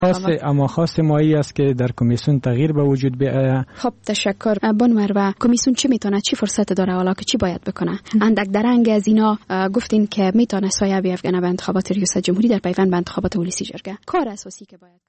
خواست ما ای است که در کمیسیون تغییر به وجود بیاید. خب تشکر. بانو مروه، کمیسیون چی میتونه، چی فرصت داره، حالا که چی باید بکنه؟ اندک درنگ از اینا گفتین که میتونه سایه بیافکنه به انتخابات ریاست جمهوری در پیوند به انتخابات ولسی جرگه. کار اساسی که باید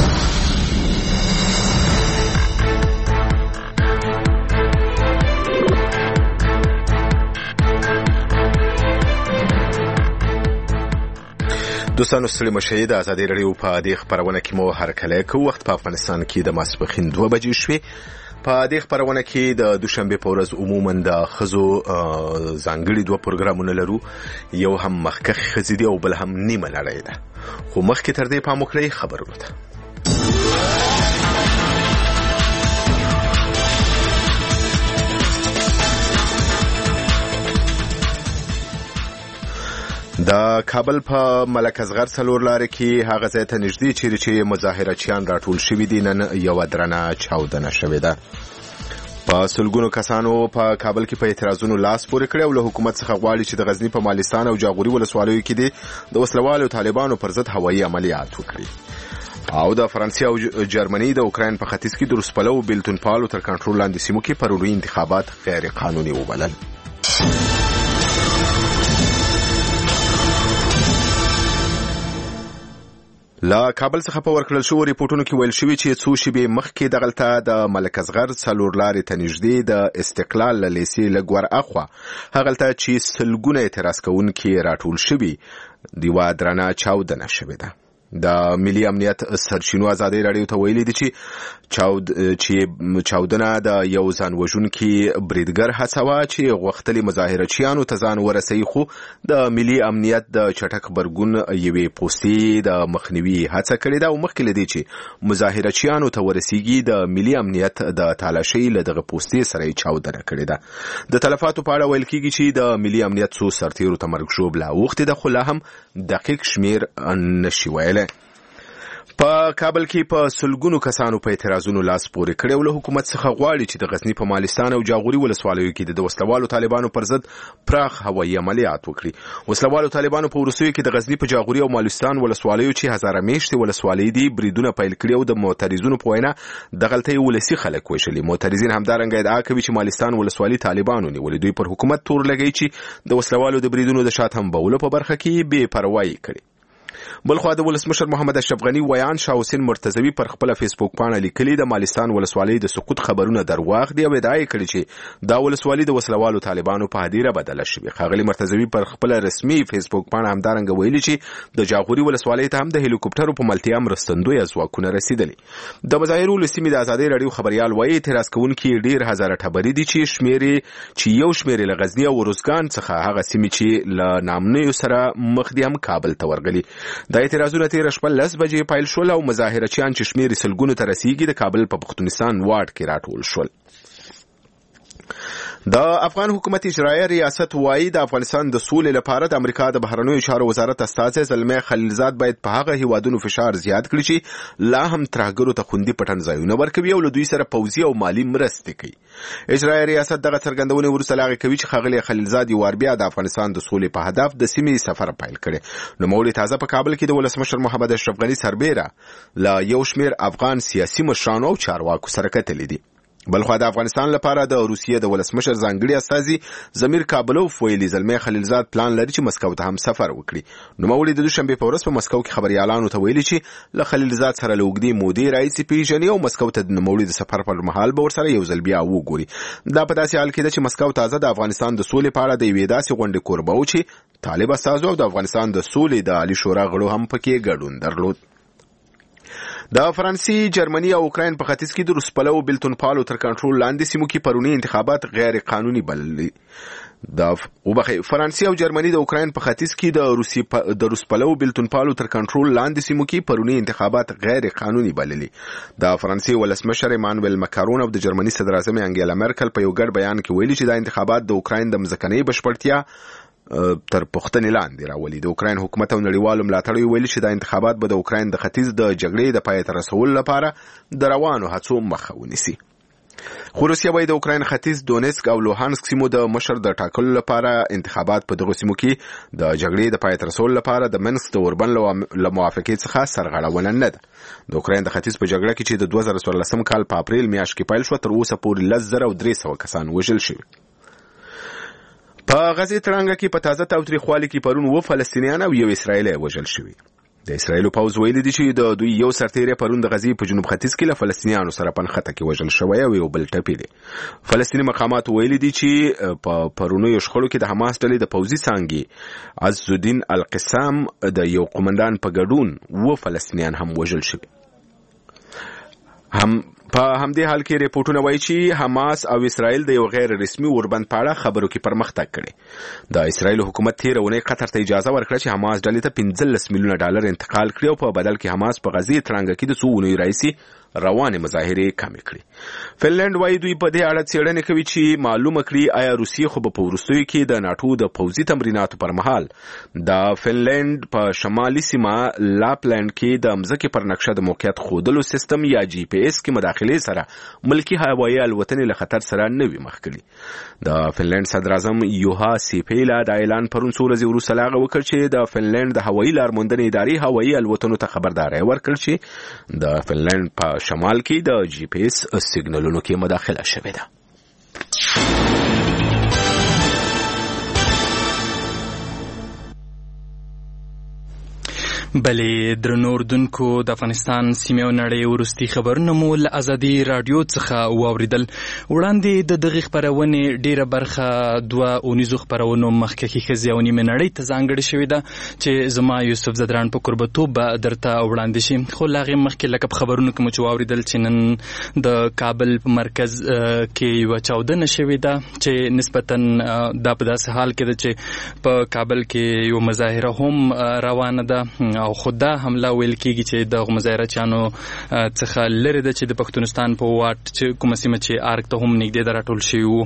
دوستانو ستړي مشئ د ازادي راډیو په دې خبرونه کې مو هرکلی کوو. وخت په افغانستان کې د ماسپښین 2 بجې شوې. په دې خبرونه کې د دوشنبه په ورځ عموما د ښځو ځانګړي 2 پروګرامونه لرو. یو هم مخکښ ښځې دي او بل هم نیمه نړۍ ده. خو مخکې تر دې پام وکړئ خبرونه ته. د کابل په ملک اصغر څلور لارې کې هغه ځای ته نږدې چیرې چې مظاهرچیان راټول شوي دي نن یوه درنه چاودنه شوې ده. په سلګونو کسانو په کابل کې په اعتراضونو لاس پورې کړی او له حکومت څخه غواړي چې د غزنی په مالستان او جاغوري ولسوالیو کې د وسلوالو طالبانو پر ضد هوایي عملیات وکړي. او د فرانسې او جرمني د اوکراین په ختیځ کې د روسپلو بیلتون پالو تر کنټرول لاندې سیمو کې پرونی انتخابات غیر قانوني وبلل. لا کابل څخه په ورکړل شو ریپورتونو کې ویل شوی چې څو شیبې مخکې دغلطه د ملک اصغر څلور لارې ته نږدې د استقلال لیسې لګور اخوا هغلته چې سلګونه اعتراض کوونکي راټول شوي دیوا درنه چاودنه شوې ده. د ملي امنیت سرچینو ازادي راډیو ته ویلي دي چې چاودنه د یو ځان وژونکي بریدګر هڅه چې غوښتلې مظاهرچیانو ته ځان ورسوي، خو د ملي امنیت د چټک غبرګون یوې پوستې د مخنیوي هڅه کړې ده او مخکې له دې چې مظاهرچیانو ته ورسیږي د ملي امنیت د تالاشۍ له دغه پوستې سره چاودنه کړې ده. د تلفاتو په اړه ویل کېږي چې د ملي امنیت څو سرتیرو ته مرګ ژوبله اوښتې ده، خو لا هم دقیق شمیر نشي ویلی. په کابل کې په سلګونو کسانو په اعتراضونو لاس پورې کړی او له حکومت څخه غواړي چې د غزنی په مالستان او جاغوري ولسوالیو کې د وسلوالو طالبانو پر ضد پراخ هوایي عملیات وکړي. وسلوالو طالبانو په وروستیو کې د غزنی په جاغوري او مالستان ولسوالیو چې هزاره میشتې ولسوالۍ دي بریدونه پیل کړي او د معترضینو په وینا دغلته ولسی خلک وشلي. معترضین همدارنګه ادعا کوي چې مالستان ولسوالۍ طالبانو نیولې، دوی پر حکومت تور لګي چې د وسلوالو د بریدونو د شاتم بولو په برخه کې بې پروايي کړي. بلخوا د ولسمشر محمد اشرف غنی ویان شاه حسین مرتضوی پر خپل فیسبوک پاڼه لیکلي د مالستان ولسوالۍ د سقوط خبرونه درواغ دي او ادعا کړې چې دا ولسوالۍ د وسلوالو طالبانو په هدیره بدله شوې. ښاغلي مرتضوی پر خپل رسمي فیسبوک پاڼه همدارنګه ویلي چې د جاغوري ولسوالۍ ته هم د هلیکوپټرو په ملتیا مرستندوی ځواکونه رسیدلي. د مظاهرو له سیمې د ازادي راډیو خبريال وایي اعتراض کوونکي ډیر هزاره ټبرې دي چې یو شمېر له غزنی او روزګان څخه هغه سیمې چې له نامنیو سره مخ دي هم کابل ته ورغلي. د اعتراضونو تیر شپه 10 بجې پیل شول او مظاهرچیان چې شمیر سلګونو ته رسیدي د کابل په پښتونستان واټ کې راټول شول. د افغان حکومت اجرایي ریاست وایي د افغانستان د سولې لپاره د امریکا د بهرنیو چارو وزارت استازی زلمه خلیلزاد باید په هغه هیوادونو فشار زیات کړي چې لا هم ترهګرو ته خوندي پټن ځایونه ورکوي او له دوی سره پوځي او مالی مرستې کوي. اجرایي ریاست دغه څرګندونه وروسته لاغې کوي چې ښاغلي خلیلزاد یو وار بیا د افغانستان د سولې په هدف د سیمې سفر پیل کړي. نوموړي تازه په کابل کې د ولسمشر محمد اشرف غنی سربېره لا یو شمېر افغان سیاسي مشرانو او چارواکو سره کتلي دي. بلخوا د افغانستان لپاره د روسیې د ولسمشر ځانګړي استازي زمیر کابلوف ویلي زلمه خلیلزاد پلان لري چې مسکو ته هم سفر وکړي. نوموړي د دوشنبه په ورځ په مسکو کې خبريالانو ته ویلي چې له خلیلزاد سره له اوږدې مودې راځي پیژني او مسکو ته د نوموړي د سفر پر مهال به ورسره یو ځل بیا وګوري. دا په داسې حال کې ده چې مسکو تازه د افغانستان د سولې په اړه د یوې داسې غونډې کوربه و چې طالب استازو او د افغانستان د سولې د عالی شورا غړو هم پکې ګډون درلود. د فرانسې، جرمني او اوکراین په ختیځ کې د روسپلو بیلتون پالو تر کنټرول لاندې سیمو کې پرونی انتخابات غیر قانوني بللي. فرانسې او جرمني د اوکراین په ختیځ کې د روسپلو بیلتون پالو تر کنټرول لاندې سیمو کې پرونی انتخابات غیر قانوني بللي. د فرانسې ولسمشر ایمانوئل ماکرون او د جرمني صدر اعظم انګیلا مرکل په یو ګډ بیان کې ویلي چې دا انتخابات د اوکراین د مځکنۍ بشپړتیا تر پوښتنې لاندې راولي. د اوکراین حکومت او نړیوالو ملاتړو ویلي چې دا انتخابات به د اوکراین د ختیځ د جګړې د پای ته رسولو لپاره د روانو هڅو مخه ونیسي. خو روسیا وايي د اوکراین ختیځ دونیسک او لوهانسک سیمو د مشر د ټاکلو لپاره انتخابات په دغه سیمو کې د جګړې د پای ته رسولو لپاره د منسک د اوربن له موافقې څخه سرغړونه نه ده. د اوکراین د ختیځ په جګړه کې چې د 2014 کال په اپریل میاشت کې پیل شو تر اوسه پورې 10,300 کسان وژل شوي. په غزې تړانګه کې په تازه تاوتریخوالي کې پرون 2 فلسطینیان او 1 اسرایلی وژل شوي. د اسرایل پوځ ویلي دی چې د دوی یو سرتیری پرون د غزې په جنوب ختیځ کې له فلسطینیانو سره پنخته کې وژل شوی او یو بل ټپي دی. فلسطیني مقامات ویلي دي چې په پرونیو شخړو کې د حماس ډلې د پوځي څانګې عز الدین القسام د یو قومندان په ګډون 2 فلسطینیان هم وژل شوي. په همدې حال کې ریپورتونه وایي چې حماس او اسرائیل د یو غیر رسمي اوربند په اړه خبرو کې پرمختګ کړي. د اسرائیل حکومت تیر اونۍ قطر ته اجازه ورکړه چې حماس ډلې ته $15 میلیونه انتقال کړي او په بدل کې حماس په غزې تړانګه کې د څو اونیو راهیسې روانې مظاهرې کمې کړي. فنلند وایي دوی په دې اړه څېړنې کوي چې معلومه کړي آیا روسیې خو په وروستیو کې د ناټو د پوځي تمریناتو پر مهال د فنلند په شمالي سیمه لاپلند کې د مځکې پر نقشه د موقعیت ښودلو سیستم یا GPS کې مداخلې سره ملکي هوایي الوتنې له خطر سره نه وي مخ کړي. د فنلند صدر اعظم یوها سیپیلا د اعلان پرون څو ورځې وروسته لاغه وکړ چې د فنلند د هوایي لارموندنې ادارې هوایي الوتنو ته خبرداری ورکړ چې د فنلند په شمال کې د GPS سیګنالونو کې مداخله شوې ده. بلې درنو اردوونکو د افغانستان سیمې او نړۍ وروستي خبرونه مو له ازادي راډیو څخه واوریدل. وړاندې د دغې خپرونې ډیره برخه 2 اونیزو خپرونو مخکې ښځې او نیمې نړۍ ته ځانګړې شوې ده چې زما یوسف زدران په قربتوب به درته وړاندې شي. خو له هغې مخکې لکه په خبرونو کې مو چې واوریدل چې نن د کابل په مرکز کې یوه چاودنه شوې ده چې نسبتا دا په داسې حال کې ده چې په کابل کې یو مظاهره هم روانه ده او خدا حمله ویل کېږي چې د مظاهرچیانو څخه لرې ده چې د پښتونستان په واټ چې کومه سیمه چې ارګ ته هم نږدې ده راټول شوي وو.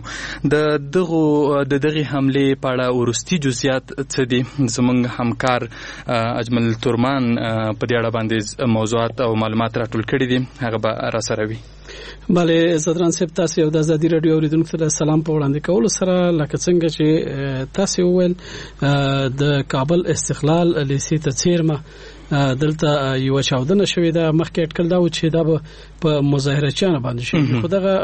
د دغې حملې په اړه وروستي جزئیات څه دي زموږ همکار اجمل تورمان په دې اړه باندې موضوعات او معلومات راټول کړي دي، هغه به راسره وي. بله زدران صاحب، تاسو یو د ازادي راډیو اوریدونکو ته سلام په وړاندې کولو سره لکه څنګه چې تاسو وویل د کابل استقلال لیسې ته څیرمه دلته یو چاودنه شوې ده. مخکې اټکل دا و چې دا به په مظاهرچیانو باندې شي، خو دغه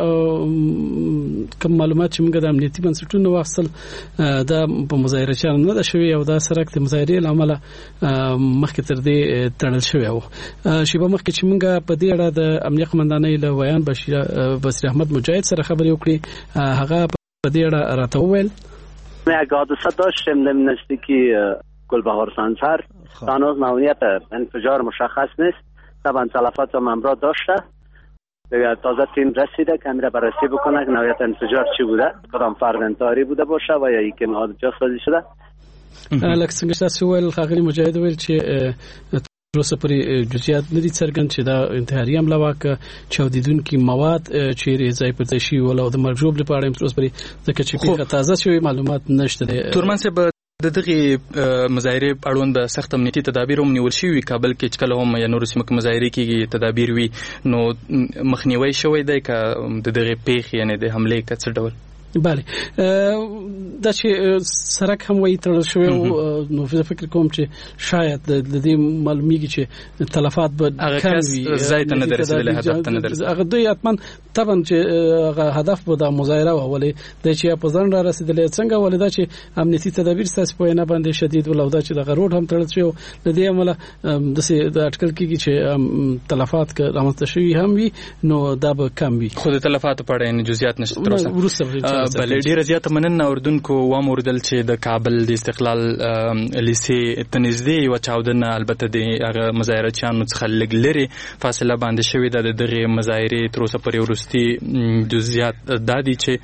کوم معلومات چې موږ د امنیتي بنسټونو واخیستل دا په مظاهرچیانو نه ده شوې او دا سرک د مظاهرې له امله مخکې تر دې تړل شوی و. شیبه مخکې چې موږ په دې اړه د امنیه قمندانۍ له ویان بصیر احمد مجاهد سره خبرې وکړې، هغه په دې اړه راته وویل یک حادثه داشتیم در نزدیکی گلبهار سنسر. هنوز نوعیت انفجار مشخص نیست، طبعا تلفات هم همراه داشته. تازه تیم رسیده که میره بررسی بکنه که نوعیت انفجار چی بوده، کدام فرد انتحاری بوده باشه و یا اینکه جاسازی شده. لکه څنګه تاسو ویل ښاغلي مجاهد ویل چې روسه پرې جزئیات ندي څرګند چې دا انتحاري حمله واکه چاودیدونکي مواد چیرې ځای پر ځای شي ولو د مرګ ژوبلې په اړه هم تر اوسه پورې ځکه چې پیښه تازه شوې معلومات نشته. تورمان صاحب، د دغې مظاهرې اړوند د سخت امنیتي تدابیر هم نیول شوي کابل کې چې کله هم یا نورو سیمو کې مظاهرې کېږي تدابیر وي، نو مخنیوی شوی دی که د دغې پیښې یعنې د حملې که څه ډول؟ بله دا چې سرک هم وایي تړل شوی نو زه فکر کوم چې شاید د دې معلومیږي چې تلفات به کم وي، ځای ته نه ده رسېدلی، هدف ته نه ده رسېدلی. هغه دوی حتما طبعا چې هغه هدف به د مظاهره وه، ولې دا چې په ځان را رسېدلی څنګه، ولې دا چې امنیتي تدابیر ستاسې په وینا باندې شدید ول او دا چې دغه روډ هم تړل شوی د دې امله داسې د اټکل کېږي چې تلفات که رامنځته شوي هم وي نو دا به کم وي، خو د تلفاتو په اړه جزئیات نشته تر اوسه. بلې ډیره زیاته مننه اردوونکو. واوریدل چې د کابل د استقلال لیسې ته نږدې یوه چاودنه البته د هغه مظاهرچیانو څخه لږ لرې فاصله باندې شوې ده. د دغې مظاهرې تر اوسه پورې وروستي جزئیات دا دي چې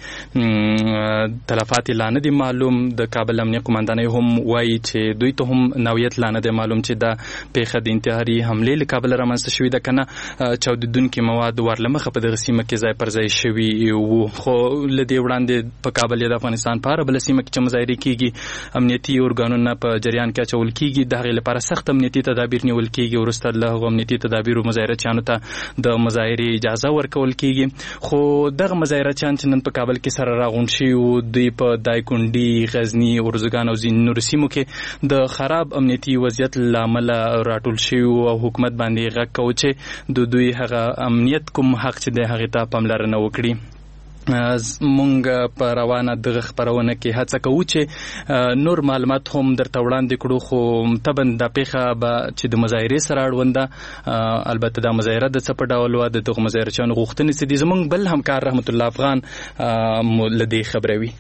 تلفات لا نه دي معلوم. د کابل امنیه قمندانۍ هم وایي چې دوی ته هم نوعیت لا نه دی معلوم چې دا پیښه د انتحاري حملې له کابله رامنځته شوې ده که نه چاودیدونکي مواد ورله مخه په دغه سیمه کې ځای پر ځای شوي وو. خو له دې وړاندې وړاندې په کابل د افغانستان په هره بله سیمه کې چې مظاهرې کیږي امنیتي ارګانونه په جریان کې اچول کیږي د هغې لپاره سخت امنیتي تدابیر نیول کیږي وروسته له هغو امنیتي تدابیرو مظاهرچیانو ته د مظاهرې اجازه ورکول کیږي خو دغه مظاهرچیان چې نن په کابل کې سره راغونډ شوي وو دوی په دایکنډي غزني ارزګان او ځینو نورو سیمو کې د خراب امنیتي وضعیت له امله راټول شوي وو او حکومت باندې غږ کوو چې د دوی هغه امنیت کوم حق چې دی هغې ته پاملرنه وکړي. مونږ په روانه دغه خپرونه کې هڅه کوو چې نور معلومات هم درته وړاندې کړو خو طبعا دا پیښه به چې د مظاهرې سره اړونده البته دا مظاهره د څه په ډول وه د دغو مظاهرچیانو غوښتنې څه دي زموږ بل همکار رحمت الله افغان له دې خبروي.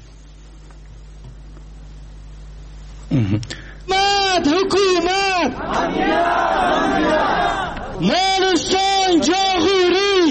حکومت مالستان جاغوری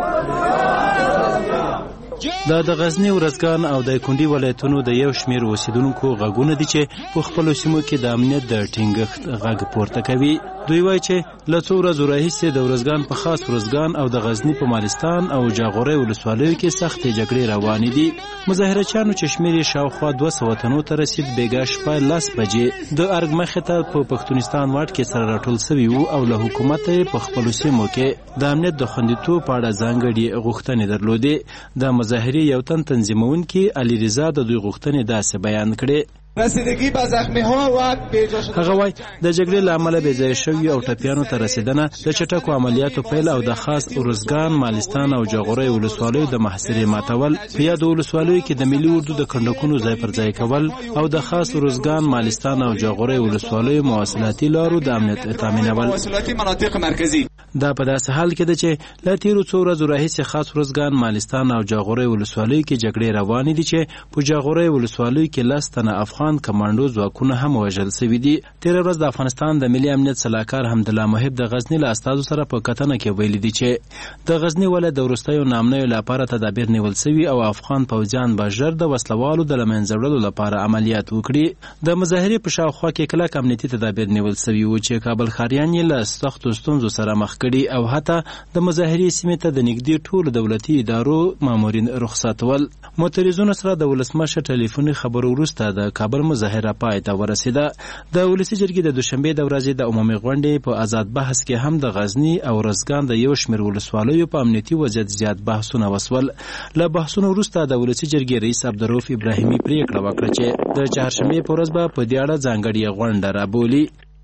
دا د غزنی ورزګان او د کندي ولایتونو د یو شمیر اوسیدونکو غږونه دي چې په خپل سیمو کې د امنیت د ټینګښت غږ پورته کوي. دوی وایي چې له څو ورځو راهیسې د ورزګان په خاص ورزګان او د غزنی په مالستان او جاغوري ولسوالیو کې سختې جګړې روانې دي. مظاهرچیانو چې شمیر یې شاوخوا 200 تنو ته رسید بیګا شپه 10 بجې د ارګ مخې ته په پښتونستان واټ کې سره راټول سوي وو او له حکومت په خپل سیمو کې د امنیت د خوندیتوب په اړه ځانګړي غوښتنې درلودې. د مظاهرې یو تن تنظیمونکي علي رضا د دوی غوښتنې داسې بیان کړې. رسیدگی به زخمی ها و هغه وای د جګړې له امله بې ځایه شوي او ټپیانو ته رسیدنه د چټکو عملیاتو پیل او د خاص ارزګان مالستان او جاغوري ولسوالیو د محاصرې ماتول په یادو ولسوالیو کې د ملي اردو د کنډکونو ځای پر ځای کول او د خاص ارزګان مالستان او جاغوري ولسوالیو مواصلاتي لارو د امنیت تامینول. مواصلاتي مناطق مرکزی دا په داسې حال کې ده چې له تیرو څو ورځو راهیسې خاص ارزګان مالستان او جاغوري ولسوالیو کې جګړې روانې دي چې په جاغوري ولسوالیو کې 10 تنه افغان کمانډو ځواکونه هم وژل شوي دي. تېره ورځ د افغانستان د ملي امنیت سلاکار حمدالله محب د غزني له استازو سره په کتنه کې ویلي دي چې د غزني ولایت د وروستیو نامنیو لپاره تدابیر نیول شوي او افغان پوځیان به ژر د وسلوالو د له منځه وړلو لپاره عملیات وکړي. د مظاهرې په شاوخوا کې کلک امنیتي تدابیر نیول شوي وو چې کابل ښاریان یې له سختو ستونزو سره مخ کړي او حتی د مظاهرې سیمې ته د نږدې ټولو دولتي ادارو مامورین رخصتول. معترضینو سره د ولسمشر ټلیفوني خبرو وروسته د کابل مظاهره پای ته ورسېده. د ولسي جرګې د دوشنبې د ورځې د عمومي غونډې په آزاد بحث کې هم د غزني او ارزګان د یو شمېر ولسوالیو په امنیتي وضعیت زیات بحثونه وسول. له بحثونو وروسته د ولسي جرګې رئیس عبدالرؤف ابراهیمي پریکړه وکړه چې د چهارشنبې په ورځ به په دې اړه ځانګړې غونډه رابولي.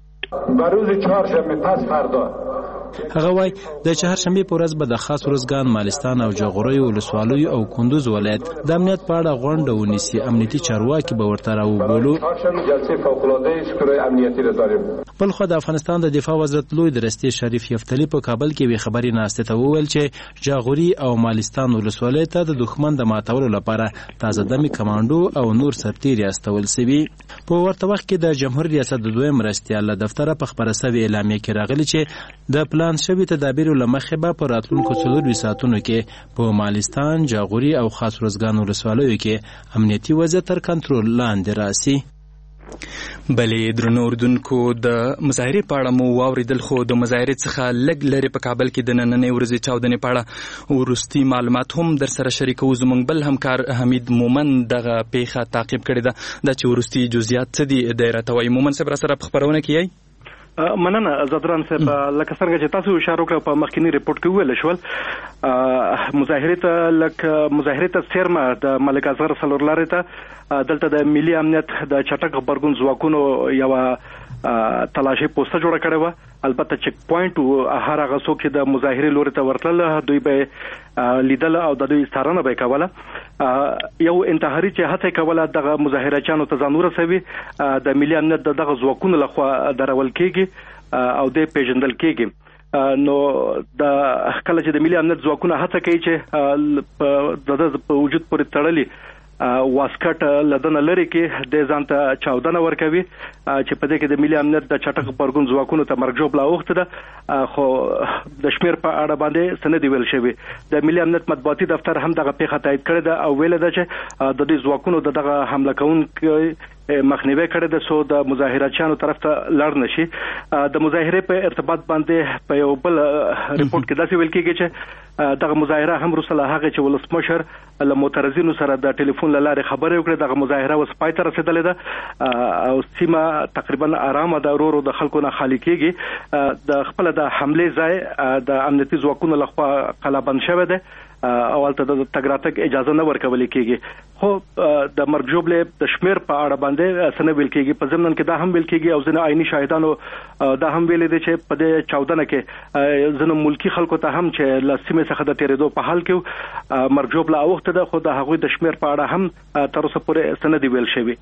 روز چهارشنبه پس فردا هغه وای د چهارشنبه په ورځ به د خاص ارزګان مالستان او جاغوري ولسوالیو او کندوز ولایت د امنیت په اړه غونډه ونیسي. امنیتي چارواکي به ورته راوبولو. بل خو د افغانستان د دفاع وزارت لوی درستي شریف یفتلی په کابل کې وی خبري ناشته ته وویل چې جاغوري او مالستان ولسوالۍ ته د دښمن د ماتولو لپاره تازه دمي کمانډو او نور سرتیري استول سوي. په ورته وخت کې د جمهور ریاست د دویم مرستیال له دفتره په خبره سوي اعلامیه کې راغلي چې د پلان شوی تدابیرو له مخې به په راتلونکو 4 ساعتونو کې په مالستان، جاغوري او خاص ارزګان ولسوالیو کې امنیتي وضعیت تر کنټرول لاندې راسي. بلې درنو اردوونکو د مظاهرې په اړه مو واورېدل، خو د مظاهرې څخه لږ لرې په کابل کې د نننۍ ورځې چاودنې په اړه وروستي معلومات هم در سره شریکوو. زموږ بل همکار حمید مومن دغه پیښه تعقیب کړې ده. دا چې وروستي جزئیات څه دي دی راته وایي. مومن صاحب را سره په خپرونه کې یئ؟ مننه زدران صاحب. لکه څنګه چې تاسو اشاره وکړه په مخکینی ریپورت کې ویل شول مظاهرې ته څیرمه د ملک اصغر څلور لارې ته دلته د ملي امنیت د چټک غبرګون ځواکونو یو تلاشي پوسټه جوړه کړې وه. البته چک پوینټ هر هغه څوک چې د مظاهرې لوري ته ورتلل دوی به لیدل او د دوی څارنه به کوله. یو انتحاري چې هڅه کوله دغه مظاهرچیانو ته ځان ورسوي د ملي امنیت دغه ځواکونو لخوا درول کېږي او د پیژندل کېږي. نو د کله چې د ملي امنیت ځواکونه هڅه کوي چې د وجود پورې تړلي واسکټ لدنه لري کې د ځان ته چاودنه ورکوي چې په دې کې د ملي امنیت د چټک غبرګون ځواکونو ته مرګ ژوبله اوښته ده، خو د شمیر په اړه باندې څه نه دي ویل شوي. د ملي امنیت مطبوعاتي دفتر هم دغه پیښه تایید کړې ده او ویل ده چې د دې ځواکونو د دغه حمله کوونکي مخنیوي کړی د سو د مظاهراتچیانو طرف ته لړ نشي. د مظاهره په ارتباط باندې په یو بل ریپورت کې داسې ویل کېږي چې دغه مظاهره هم وروسته هغه چې ولسمشر له معترضینو سره د ټلیفون له لارې خبرې وکړې. دغه مظاهره اوس پای ته رسېدلې ده او سیمه تقریبا آرامه ده، ورو ورو د خلکو نه خالی کېږي. د خپل د حمله ځای د امنیتي ځواکونو لخوا قلابند شوی دی او هلته د تګ راتګ اجازه نه ورکول کېږي. خو د مرګ ژوبلې د شمیر په اړه باندې څه نه ویل کېږي. په ضمن کې دا هم ویل کېږي او ځینې عیني شاهدانو دا هم ویلي دي چې په دې 14 کې ځینې ملکی خلکو ته هم چې له سیمې څخه د تېرېدو په حال کې مرګ ژوبله اوښته ده، خو د هغوی د شمیر په اړه هم تر اوسه پورې څه نه دي ویل شوي.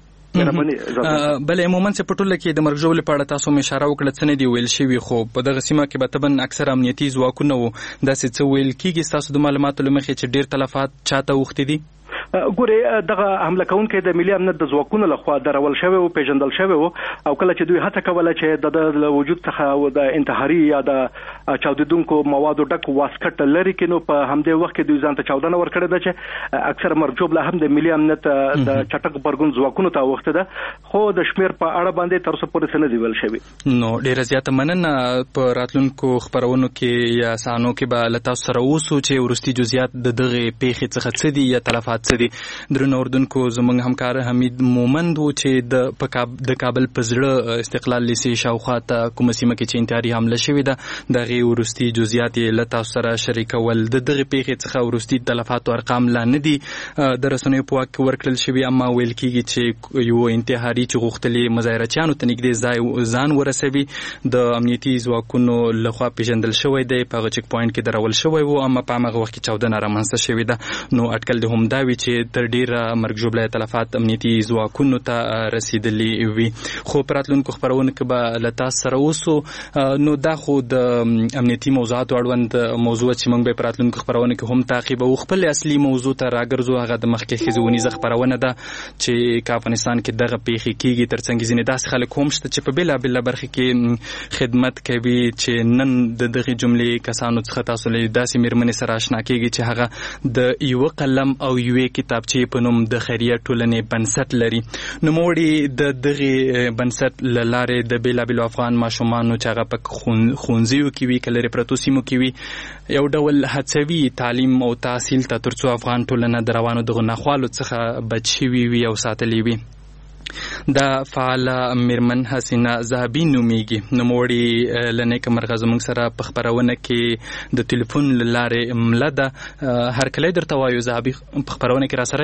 بل عموما چې په ټوله کې د مرګ ژوبلې په اړه تاسو مې اشاره وکړه څه نه دي ویل شوي، خو په دغه سیمه کې به طبعا اکثر امنیتي ځواکونه وو. داسې څه ویل کېږي ستاسو د معلوماتو له مخې چې ډېر تلفات چاته اوښتي دي؟ ګوره دغه حمله کوونکي د ملي امنیت د ځواکونو لخوا درول شوی او پیژندل شوی او کله چې دوی هڅه کوله چې د وجود څخه د انتحاري یا د چاودیدونکو موادو ډک واسکټ لري کینو په همدې وخت کې دوی ځان ته 14 ور کړی ده چې اکثر مرجوب له هم د ملي امنیت د چټک برګون ځواکونو ته وخت ده، خو د شمیر په اړه باندې تر څو پورې څه نه دی ویل شوی. نو ډیره زیاته مننه. په راتلونکو خبرونو کې یا سانو کې به لتا سره وسو چې ورستي جزئیات د دغه پیښې څخه څه دي یا تلفات څه دي. درنو اردوونکو زموږ همکار حمید مومند و چې د کابل په زړه استقلال لیسې شاوخوا ته کومه سیمه کې چې انتحاري حمله شوې ده دغه ورستي جزئیات یې له تاسو سره شریکول. د دغه پیښې څخه ورستي تلفات او ارقام لا نه دي د رسنیو په واک ورکړل شوي، اما ویل کېږي چې یو انتحاري چې غوښتلې مظاهرچیانو ته نږدې ځان ورسوي د امنیتي ځواکونو لخوا پیژندل شوی دی، په هغه چک پوینټ کې درول شوی و، اما په هغه وخت کې 14 رامنځته شوې ده. نو اټکل د همدا وی چې تر ډیره مرګ ژوبله تلفات امنیتي ځواکونو ته رسیدلی وي. خو پراتلونکو خبرونه کې به له تاسو سره اوسو. نو دا خو د امنیتي موضوعاتو اړوند موضوع چې موږ به پراتلونکو خبرونه کې هم تعقیبو. خپل اصلي موضوع ته راګرځو، هغه د مخکې ښځونیزه خبرونه ده چې افغانستان کې دغه پیښې کېږي. ترڅنګ ځینې داسې خلک هم شته چې په بېلابېله برخه کې خدمت کوي چې نن د دغه جملې کسانو څخه تاسو له داسې مېرمنې سره اشنا کېږي چې هغه د یوه قلم او یوې کتابچې په نوم د خیریه ټولنې بنسټ لري. نوموړي د دغه بنسټ له لارې د بېلابېلو افغان ماشومانو چې هغه په ښوونځیو کې وي که لرې پرتو سیمو کې وي یو ډول هڅوي تعلیم او تحصیل ته تر څو افغان ټولنه د روانو دغو ناخوالو څخه بچ شوي وي او ساتلې وي. دا فعاله مېرمن حسینه زهبي نومیږي. نوموړي له نیکه مرغه زموږ سره په خپرونه کې د ټلیفون له لارې مله ده. هرکلی درته وایو زهبي، په خپرونه کې را سره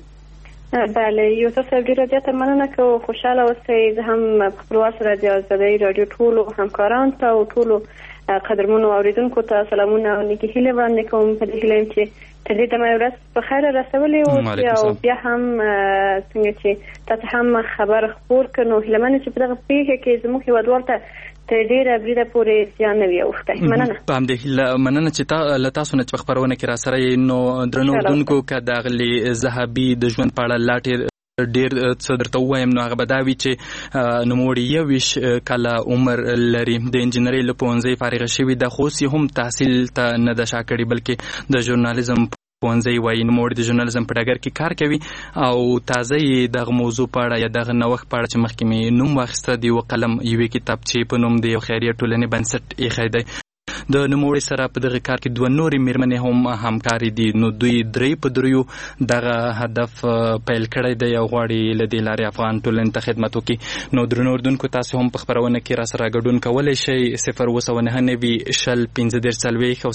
یې؟ بله یوسف صاحب ډېره زیاته مننه کوم. خوشحاله اوسئ. زه هم په خپلوار سره د ازادۍ راډیو ټولو همکارانو ته او ټولو قدرمنو اوریدونکو ته سلامونه او نیکې هیلې وړاندې کوم. په دې هیله چې تر دې دمه ورځ په خیر رسولې اوسئ او بیا هم څنګه چې تاسو هم خبر خپور کړئ. نو هیله منم چې په دغه پیښه کې زموږ هیوادوال ته تر ډېره بریده پورې زیان نه وي اوښتی. مننه. په همدې هیله مننه چې له تاسو نه چې په خپرونه کې را سره یې. نو درنو اردوونکو که د اغلې زهبي د ژوند په اړه لا ډېر څه درته ووایم نو هغه به دا وي چې نوموړي 21 کاله عمر لري، د انجینرۍ له پوهنځۍ فارغه شوې ده، خو اوس یې هم تحصیل ته نه ده شا کړې بلکې د ژورنالیزم پوهنځی وایي. نوموړي د ژورنالیزم په ډګر کې کار کوي او تازه یې دغه موضوع په اړه یا دغه نوښت په اړه چې مخکې مې نوم واخیسته د یوه قلم یوې کتابچې په نوم د یو خیریه ټولنې بنسټ ایښی دی. د نوموړي سره په دغه کار کې 2 نورې مېرمنې هم همکارې دي. نو دوی 3 په 3 دغه هدف پیل کړی دی او غواړي له دې لارې افغان ټولنې ته خدمت وکړي. نو درنو اردوونکو تاسو هم په خپرونه کې را سره ګډون کولی شئ. 02990 شل 1540 او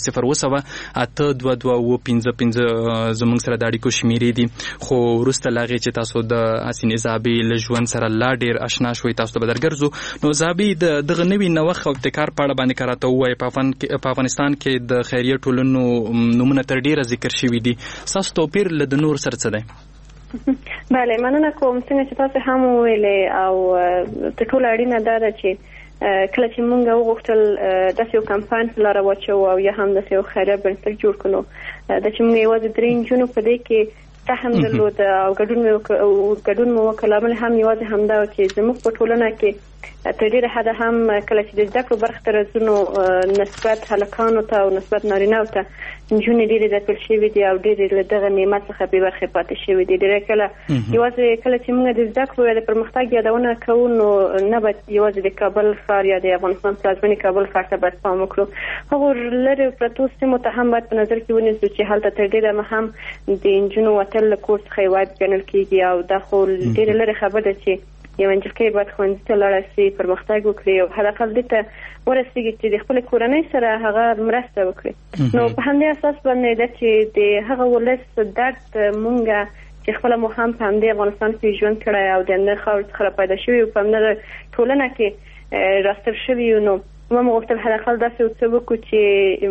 0282255 زموږ سره د اړیکو شمیرې دي. خو وروسته له هغې چې تاسو د حسینې زهبي له ژوند سره لا ډېر اشنا شوئ تاسو ته به درګرځو. نو زهبي د دغه نوي نوښت او ابتکار په اړه باندې که راته ووایئ. په افغانستان کې د خیریه ټولنو نومونه تر ډیره ذکر شوي دي، ستاسو توپیر له د نور سره څه دی؟ بله مننه کوم. څنګه چې تاسو هم وویلې او تر ټولو اړینه دا ده چې کله چې موږ وغوښتل داسې یو کمپاین په لاره واچوو او یا هم داسې یو خیریه بنسټ جوړ کړو دا چې موږ یوازې 3 نجونو په دې کې سهم درلود او ګډون مو وکړ. لامل هم یوازې همدا و چې زموږ په ټولنه کې تر ډیره حد هم کله چې د زده کړو برخه ته راځو نسبت هلکانو ته او نسبت نارینه‌و ته نجونې ډېرې ځپل شوې دي او ډېرې له دغه نعمت څخه بې برخې پاتې شوې دي. ډېری کله یوازې کله چې موږ د زده کړو یا د پرمختګ یادونه کوو نو نه باید یوازې د کابل ښار یا د افغانستان پلازمېنې کابل ښار ته باید پام وکړو. هغو لرې پرتو سیمو ته هم باید په نظر کې ونیسو چې هلته تر ډېره هم د نجونو وتل له کور څخه یو عیب ګڼل کېږي او دا خو ډېره لرې خبره ده چې یو نجلۍ باید ښوونځي ته لاړه شي، پرمختګ وکړي او حداقل دې ته ورسېږي چې د خپلې کورنۍ سره هغه مرسته وکړي. نو په همدې اساس باندې ده چې د هغه ولس درد مونږه چې خپله مو هم په همدې افغانستان کې ژوند کړی او د همدې خاورې څخه راپیدا شوي او په همدغه ټولنه کې راستر شوي یو، نو ما غوښتل حداقل داسې څه وکړو چې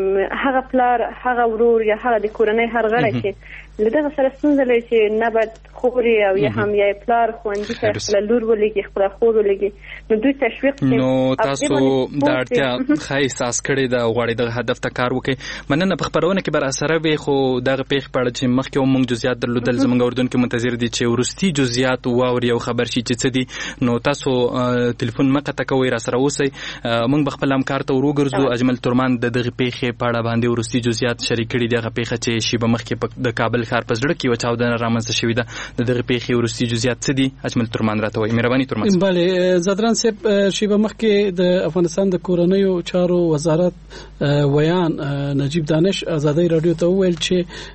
هغه پلار، هغه ورور یا هغه د کورنۍ هر غړی چې له دغه سره ستونزه لري چې نه باید خوري او یا هم یا پلار ښوونځي ته خپله لور ولېږي، خپله خور ولېږي، نو دوی تشویق کړي. نو تاسو دا اړتیا ښه احساس کړې ده او غواړئ دغه هدف ته کار وکړئ. مننه. په خپرونه کې به راسره وي خو دغه پېښې په اړه چې مخکې هم موږ جزئیات درلودل زموږ اردن کې منتظر دي چې وروستي جزئیات واوري او خبر شي چې څه دي. نو تاسو تلیفون مه قطع کوئ، راسره اوسئ. موږ به خپل همکار ته وروګرځو. اجمل ترمان د دغې پېښې په اړه باندې وروستي جزئیات شریک کړي دي. هغه پېښه چې شیبه مخکې د کابل ښار په زړه کې یوه چاودنه رامنځته شوې ده، د دغې پېښې وروستي جزئیات څه دي؟ اجمل ترمان راته وایي. مهرباني ترمان. بله زدران صاحب، شیبه مخکې د افغانستان د کورنیو چارو وزارت ویان نجیب دانش آزادۍ رادیو ته وویل چې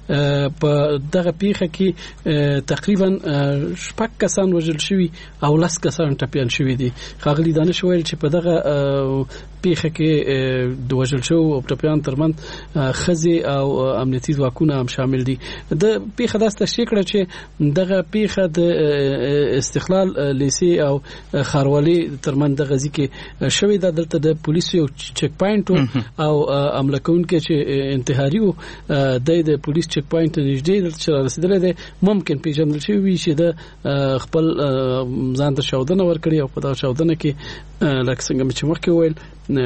په دغه پیښه کې تقریبا 6 کسان وژل شوي او 10 کسان ټپیان شوي دي. ښاغلي دانش وویل چې په دغه پیښه کې د وژل شوو او ټپیان ترمنځ ښځې او امنیتي ځواکونه هم شامل دي. د پیښه داسې تشریح کړه چې دغه پیښه د استقلال لیسې او ښاروالۍ ترمنځ دغه ځای کې شوې ده. دلته د پولیسو یو چک پاینټ او عمله کوونکی چې انتحاري و د پولیس چک پاینټ نږدې چې رسیدلی دی ممکن پیژندل شوی وي چې د خپل ځان ته چاودنه ورکړي او په دغه چاودنه کې لکه څنګه چې مخکې وویل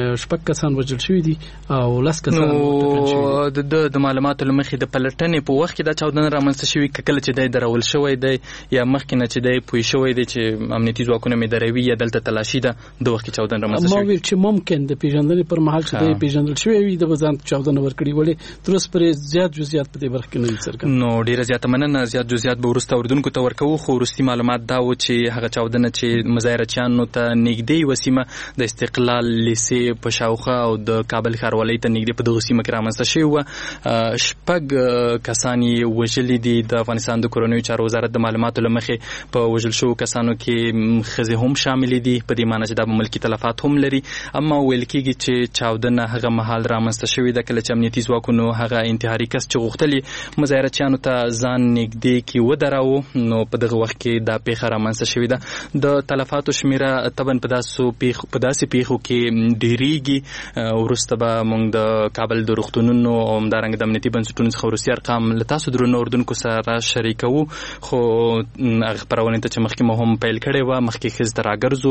6 کسان وژل شوي دي او 10 کسان د معلوماتو له مخې د پلټنې په وخت کې دا چاودنه رامنځته شوې کله چې دی درول شوی دی یا مخکې نه چې دی پوه شوی دی چې امنیتي ځواکونه مې دروي یا دلته تلاشي ده د وخت کې چاودنه رامنځته شوې؟ ما ویل چې ممکن د پیژندنې پر مهال چې دی پیژندل شوی وي د ځان چاودنه ورکړي، ولې تر اوسه پرې زیات جزئیات په دې برخه کې نه دي څرګند. نو ډیره زیاته مننه. زیات جزئیات به وروسته اوریدونکو ته ورکوو، خو وروستي معلومات دا و چې هغه چاودنه چې مظاهرچیانو ته نږدې وسیمه د استقلال لیسې په شاوخوا او د کابل ښاروالۍ ته نږدې په دغه سیمه کې رامنځته شوې وه. 6 کسان یې وژلي دي. د افغانستان د کورنیو چارو وزارت د معلوماتو له مخې په وژل شوو کسانو کې ښځې هم شاملې دي، په دې معنی چې دا به ملکي تلفات هم لري. اما ویل کېږي چې چاودنه هغه مهال رامنځته شوې ده کله چې امنیتي ځواکونو هغه انتحاري کس چې غوښتلي مظاهرچیانو ته ځان نږدې کې ودراوه، نو په دغه وخت کې دا پیښه رامنځته شوې ده. د تلفاتو شمیره طبعا په داسې پیښو کې ډېریږي. وروسته به موږ د کابل د روغتونونو او همدارنګه د امنیتي بنسټونو څخه وروستي ارقام له تاسو درنو اردوونکو سره شریکوو. خو هغه خپرونې ته چې مخکې مو هم پیل کړې وه مخکې ښځې ته راګرځو.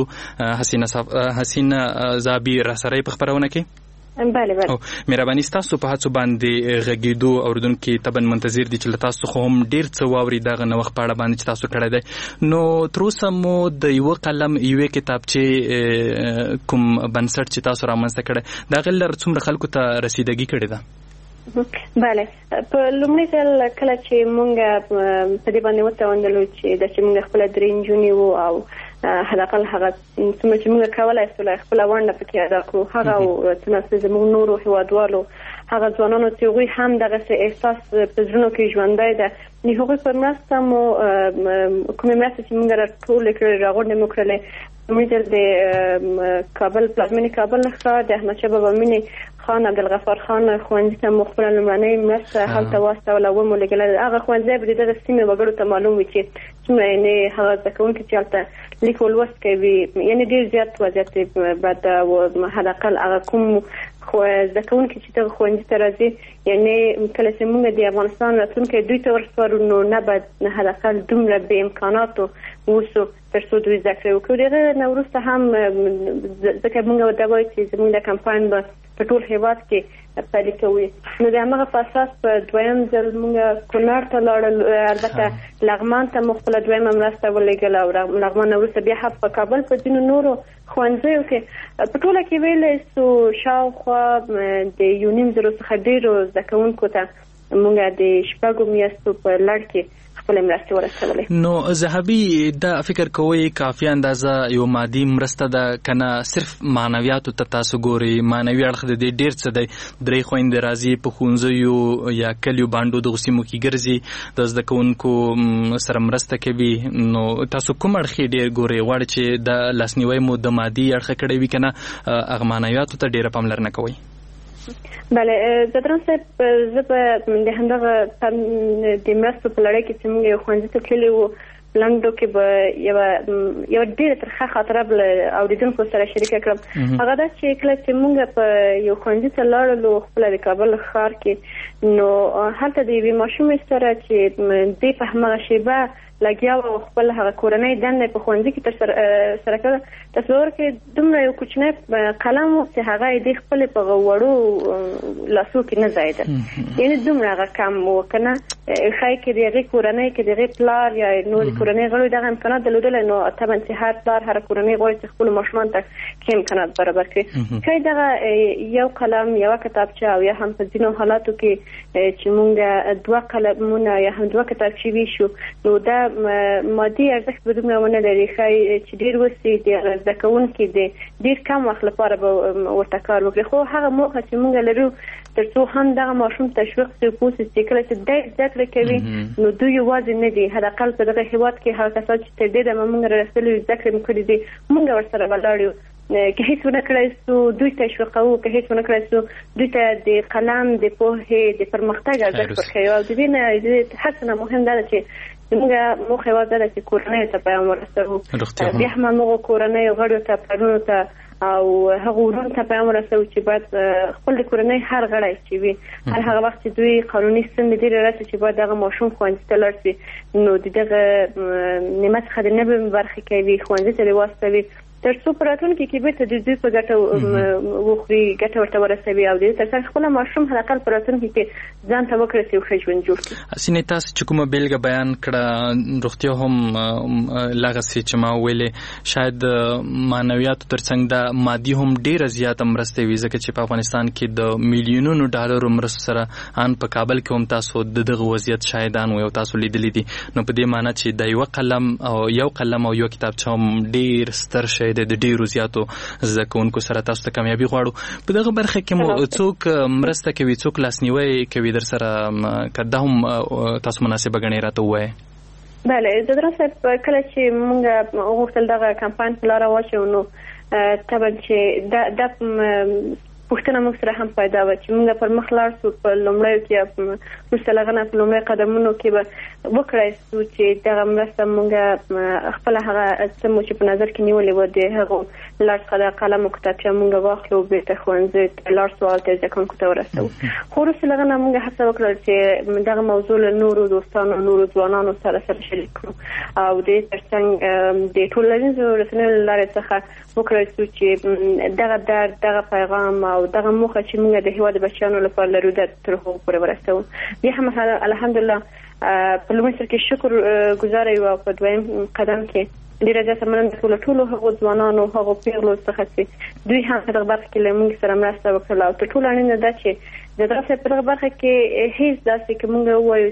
حسینه زابي راسره په خپرونه کې. بله مهرباني ستاسو په هڅو باندې غږیدو اوریدونکي طبعا منتظر دي چې له تاسو خو هم ډیر څه واوري دغه نوښت په اړه باندې چې تاسو کړی دی. نو تر اوسه مو د یوه قلم یوې کتابچې کوم بنسټ چې تاسو رامنځته کړی د هغې لر څومره خلکو ته رسیدګي کړې ده؟ بله، په لومړي ځل کله چې مونږ په دې باندې وتوانېدلو چې د چې مونږ خپله 3 نجونې وو او حداقل هغه څومره چې مونږ کولی شوله خپله ونډه پکې ادا کړو، هغه څومره چې زموږ نورو هېوادوالو هغه ځوانانو چې هغوی هم دغسې احساس په زړونو کې ژوندی ده، د هغوی په مرسته مو کومې مرستې چې مونږ راټولې کړې راغونډې مو کړلې. لومړي ځل د کابل پلازمېنې کابل ښار د احمدشاه بابا مینې خان عبدالغفار خان ښوونځي ته مو خپله لومړنۍ مرسته هلته واستوله ومو لېږله. هغه ښوونځی به د دغه سیمې وګړو ته معلوم وي چې څومره یعنې هغه زده کوونکي چې هلته لیک او لوست کوي یعنې ډېر زیات وضعیت بد او حداقل هغه کوم زده کوونکي چې دغه ښوونځي ته راځي یعنې کله چې موږ د افغانستان راتلونکی دوی ته ورسپارو نو نه باید حداقل دومره بې امکاناتو اوسو تر څو دوی زده کړې وکړو. د هغه نه وروسته هم ځکه موږ دا وایو چې زموږ د کمپاین به په ټول هېواد کې پلي کوي. نو د هغه په اساس په دویم ځل موږ کونړ ته لاړل، البته لغمان ته مو خپل دویمه مرسته ولېږله او لغمان وروسته بیا هم په کابل په ځینو نورو ښوونځیو کې په ټوله کې ویلی سو شاوخوا د 1.5 څخه ډېرو زده کوونکو ته موږ د 6 میاشتو په لړ کې خپل مرسته ورسولې. نو ذهبي دا فکر کوي کافي اندازه یو مادي مرسته ده کنه صرف معنویاتو ته تاسو ګوري؟ معنوي اړخ د دې ډیر څه دی. درې خويندې راځي په ښوونځیو یا کلیو باندې د غسیمو کې ګرځي د زده کوونکو سره مرسته کوي. نو تاسو کوم اړخ ډیر ګوري؟ غواړي چې د لاسنیوي مو د مادي اړخ کړی وي کنه هغه معنویاتو ته ډیره پاملرنه کوي؟ بله زدران صاحب زه به د همدغه د مرستو په لړۍ کې چې موږ یو ښوونځي ته تللي وو لنډو کې به یوه ډېره ترخه خاطره به اورېدونکو سره شریکه کړم. هغه دا چې کله چې موږ په یو ښوونځي ته لاړلو خپله د کابل ښار کې، نو هلته د یوې ماشومې سره چې دوی په همغه شیبه لګیا و خپل هغه کورنۍ دندې په ښوونځي کې سره کړه. تصور کې دومره یو کوچنی قلم و چې هغه یې د خپلې په وړو لاسو کې نه ځایده، یعنې دومره هغه کم و که نه ښایي کې د هغې کورنۍ کې د هغې پلار یا نور کورنۍ غړو دغه امکانات درلودلی، نو طبعا چې هر پلار هر کورنۍ غواړي چې خپلو ماشومانو ته ښه امکانات برابر کړي. ښایي دغه یو قلم یوه کتابچه او یا هم په ځینو حالاتو کې چې مونږ 2 قلمونه یا هم 2 کتابچې ویشو، نو دا مادي ارزښت به دومره ونه لري. ښایي چې ډېر وسي د زده کوونکي د ډېر کم وخت لپاره به ورته کار وکړي، خو هغه موخه چې مونږ لرو تر څو هم دغه ماشوم تشویق شي پوه شي چې کله چې دی زده کړه کوي نو دوی یوازې نه دي، حداقل په دغه هېواد کې هغه کسان چې تر دې دمه مونږ رسېدلي یو زده کړې مو کړي دي مونږ ورسره ولاړ یو. که هیڅ ونه کړی سو دوی تشویقوو، که هیڅ ونه کړی سو دوی ته د قلم د پوهې د پرمختګ ارزښت ورښیو. او د دې نه هر څه نه مهم دا ده چې زموږ موخه یوازې ده چې کورنیو ته پیغام ورسوو، بیا هم همغو کورنیو غړیو ته پلرونو ته او هغه ورونو ته پیغام ورسوو چې باید خپل د کورنۍ هر غړی چې وي هر هغه وخت چې دوی قانوني ستونزې ډېرې راسي چې باید دغه ماشوم ښوونځي ته لاړ شي، نو د دغه نعمت څخه د نوې برخې کوي ښوونځي ته دې واستوي تر څو په راتلونکي کې بېرته د دوی په ګټه وخوري، ګټه ورته ورسوي او د دې تر څنګ خپله ماشوم حداقل په راتلونکي کې ځان ته وکړسي او ښه ژوند جوړ کړي. حسینې تاسو چې کومه بېلګه بیان کړه روغتیا هم لغسې چې ما ویلې شاید معنویاتو تر څنګ د مادي هم ډېره زیاته مرسته وي، ځکه چې په افغانستان کې د میلیونونو ډالرو مرستو سره ان په کابل کې هم تاسو د دغه وضعیت شاهدان وو او تاسو لیدلی دي. نو په دې معنی چې د یو قلم او یو کتابچه هم ډېر ستر شی د ډیرو زیاتو زده کوونکو سره تاسو ته کامیابي غواړو. په دغه برخه کې مو څوک مرسته کوي، څوک لاسنیوی کوي در سره که دا هم تاسو مناسبه ګڼئ راته ووایئ؟ بله زدرا صاحب کله چې موږ غوښتل دغه کمپاین په لاره واچوو نو طبعا چې دا پوښتنه موږ سره هم پیدا وه چې موږ پر مخ لاړ سو په لومړیو کې وروسته له هغه نه په لومړی قدمونو کې به وکړای سو چې دغه مرسته موږ خپله هغه څه مو چې په نظر کې نیولې وه د هغو لاړ څخه د قلم او کتابچه موږ واخلو بېرته ښوونځي ته لاړ سو او زده کوونکو ته ورسوو. خو وروسته له هغه نه موږ هڅه وکړل چې دغه موضوع له نورو دوستانو نورو ځوانانو سره شریک کړو او د تر څنګ د ټولنیزو رسنیو له لارې څخه وکړل سو چې دغه درد دغه پیغام او دغه موخه چې موږ د هېواد بچیانو لپاره لرو د تر هغو پورې ورسوو. بیا هم الحمدلله په لومړي سر کې شکر ګزاره یو او په دویم قدم کې ډېره زیاته مننه ټولو هغو ځوانانو هغو پیغلو څخه چې دوی هم په دغه برخه کې له موږ سره مرسته وکړله او تر ټولو اړینه ده چې د دغه په دغه برخه کې هیڅ داسې که موږ ووایو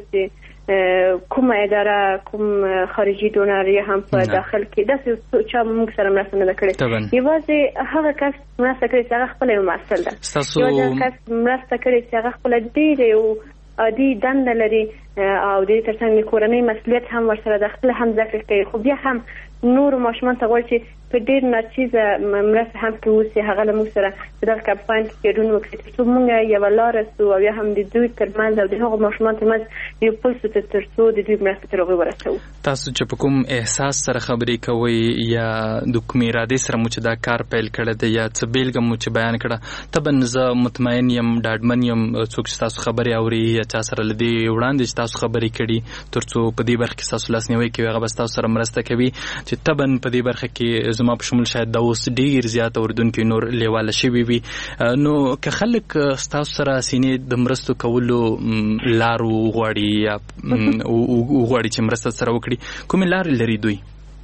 چې کومه اداره کوم خارجي ډونر یا هم په داخل کې داسې چا موږ سره مرسته نه ده کړې، یوازې هغه کس مرسته کړې چې هغه خپله یو محصل ده، یوازې کس مرسته کړې چې هغه خپله ډېره یو عادي دنده لري او د دې تر څنګ کورنۍ مسؤلیت هم ورسره ده، خپله هم زده کړې کوي، خو بیا هم نورو ماشومان ته غواړي چې په ډېر ناچیزه مرسته هم کې اوسي هغه له موږ سره په دغه کمپاین کې ګډون وکړي تر څو موږ یوه لاره سو او یا هم د دوی ترمنځ او د هغو ماشومانو ترمنځ یو پل سو تر څو د دوی مرسته تر هغوی ورسوو. تاسو چې په کوم احساس سره خبرې کوئ یا د کومې ارادې سره مو چې دا کار پیل کړی دی یا څه بېلګه مو چې بیان کړه طبعا زه مطمئن یم ډاډمن یم څوک چې تاسو خبرې اوري یا چا سره له دې وړاندې چې تاسو خبرې کړي ترڅو په دې برخه کې تاسو لاسنیوي کوي هغه بس تاسو سره مرسته کوي چې تبن په دې برخه کې زما په شمول شاید د اوس ډیر زیات اوردونکو نور لیواله شوي وي نو که خلک تاسو سره سینې د مرستو کولو لارو غواړي یا غواړي چې مرسته سره وکړي کومې لارې لري دوی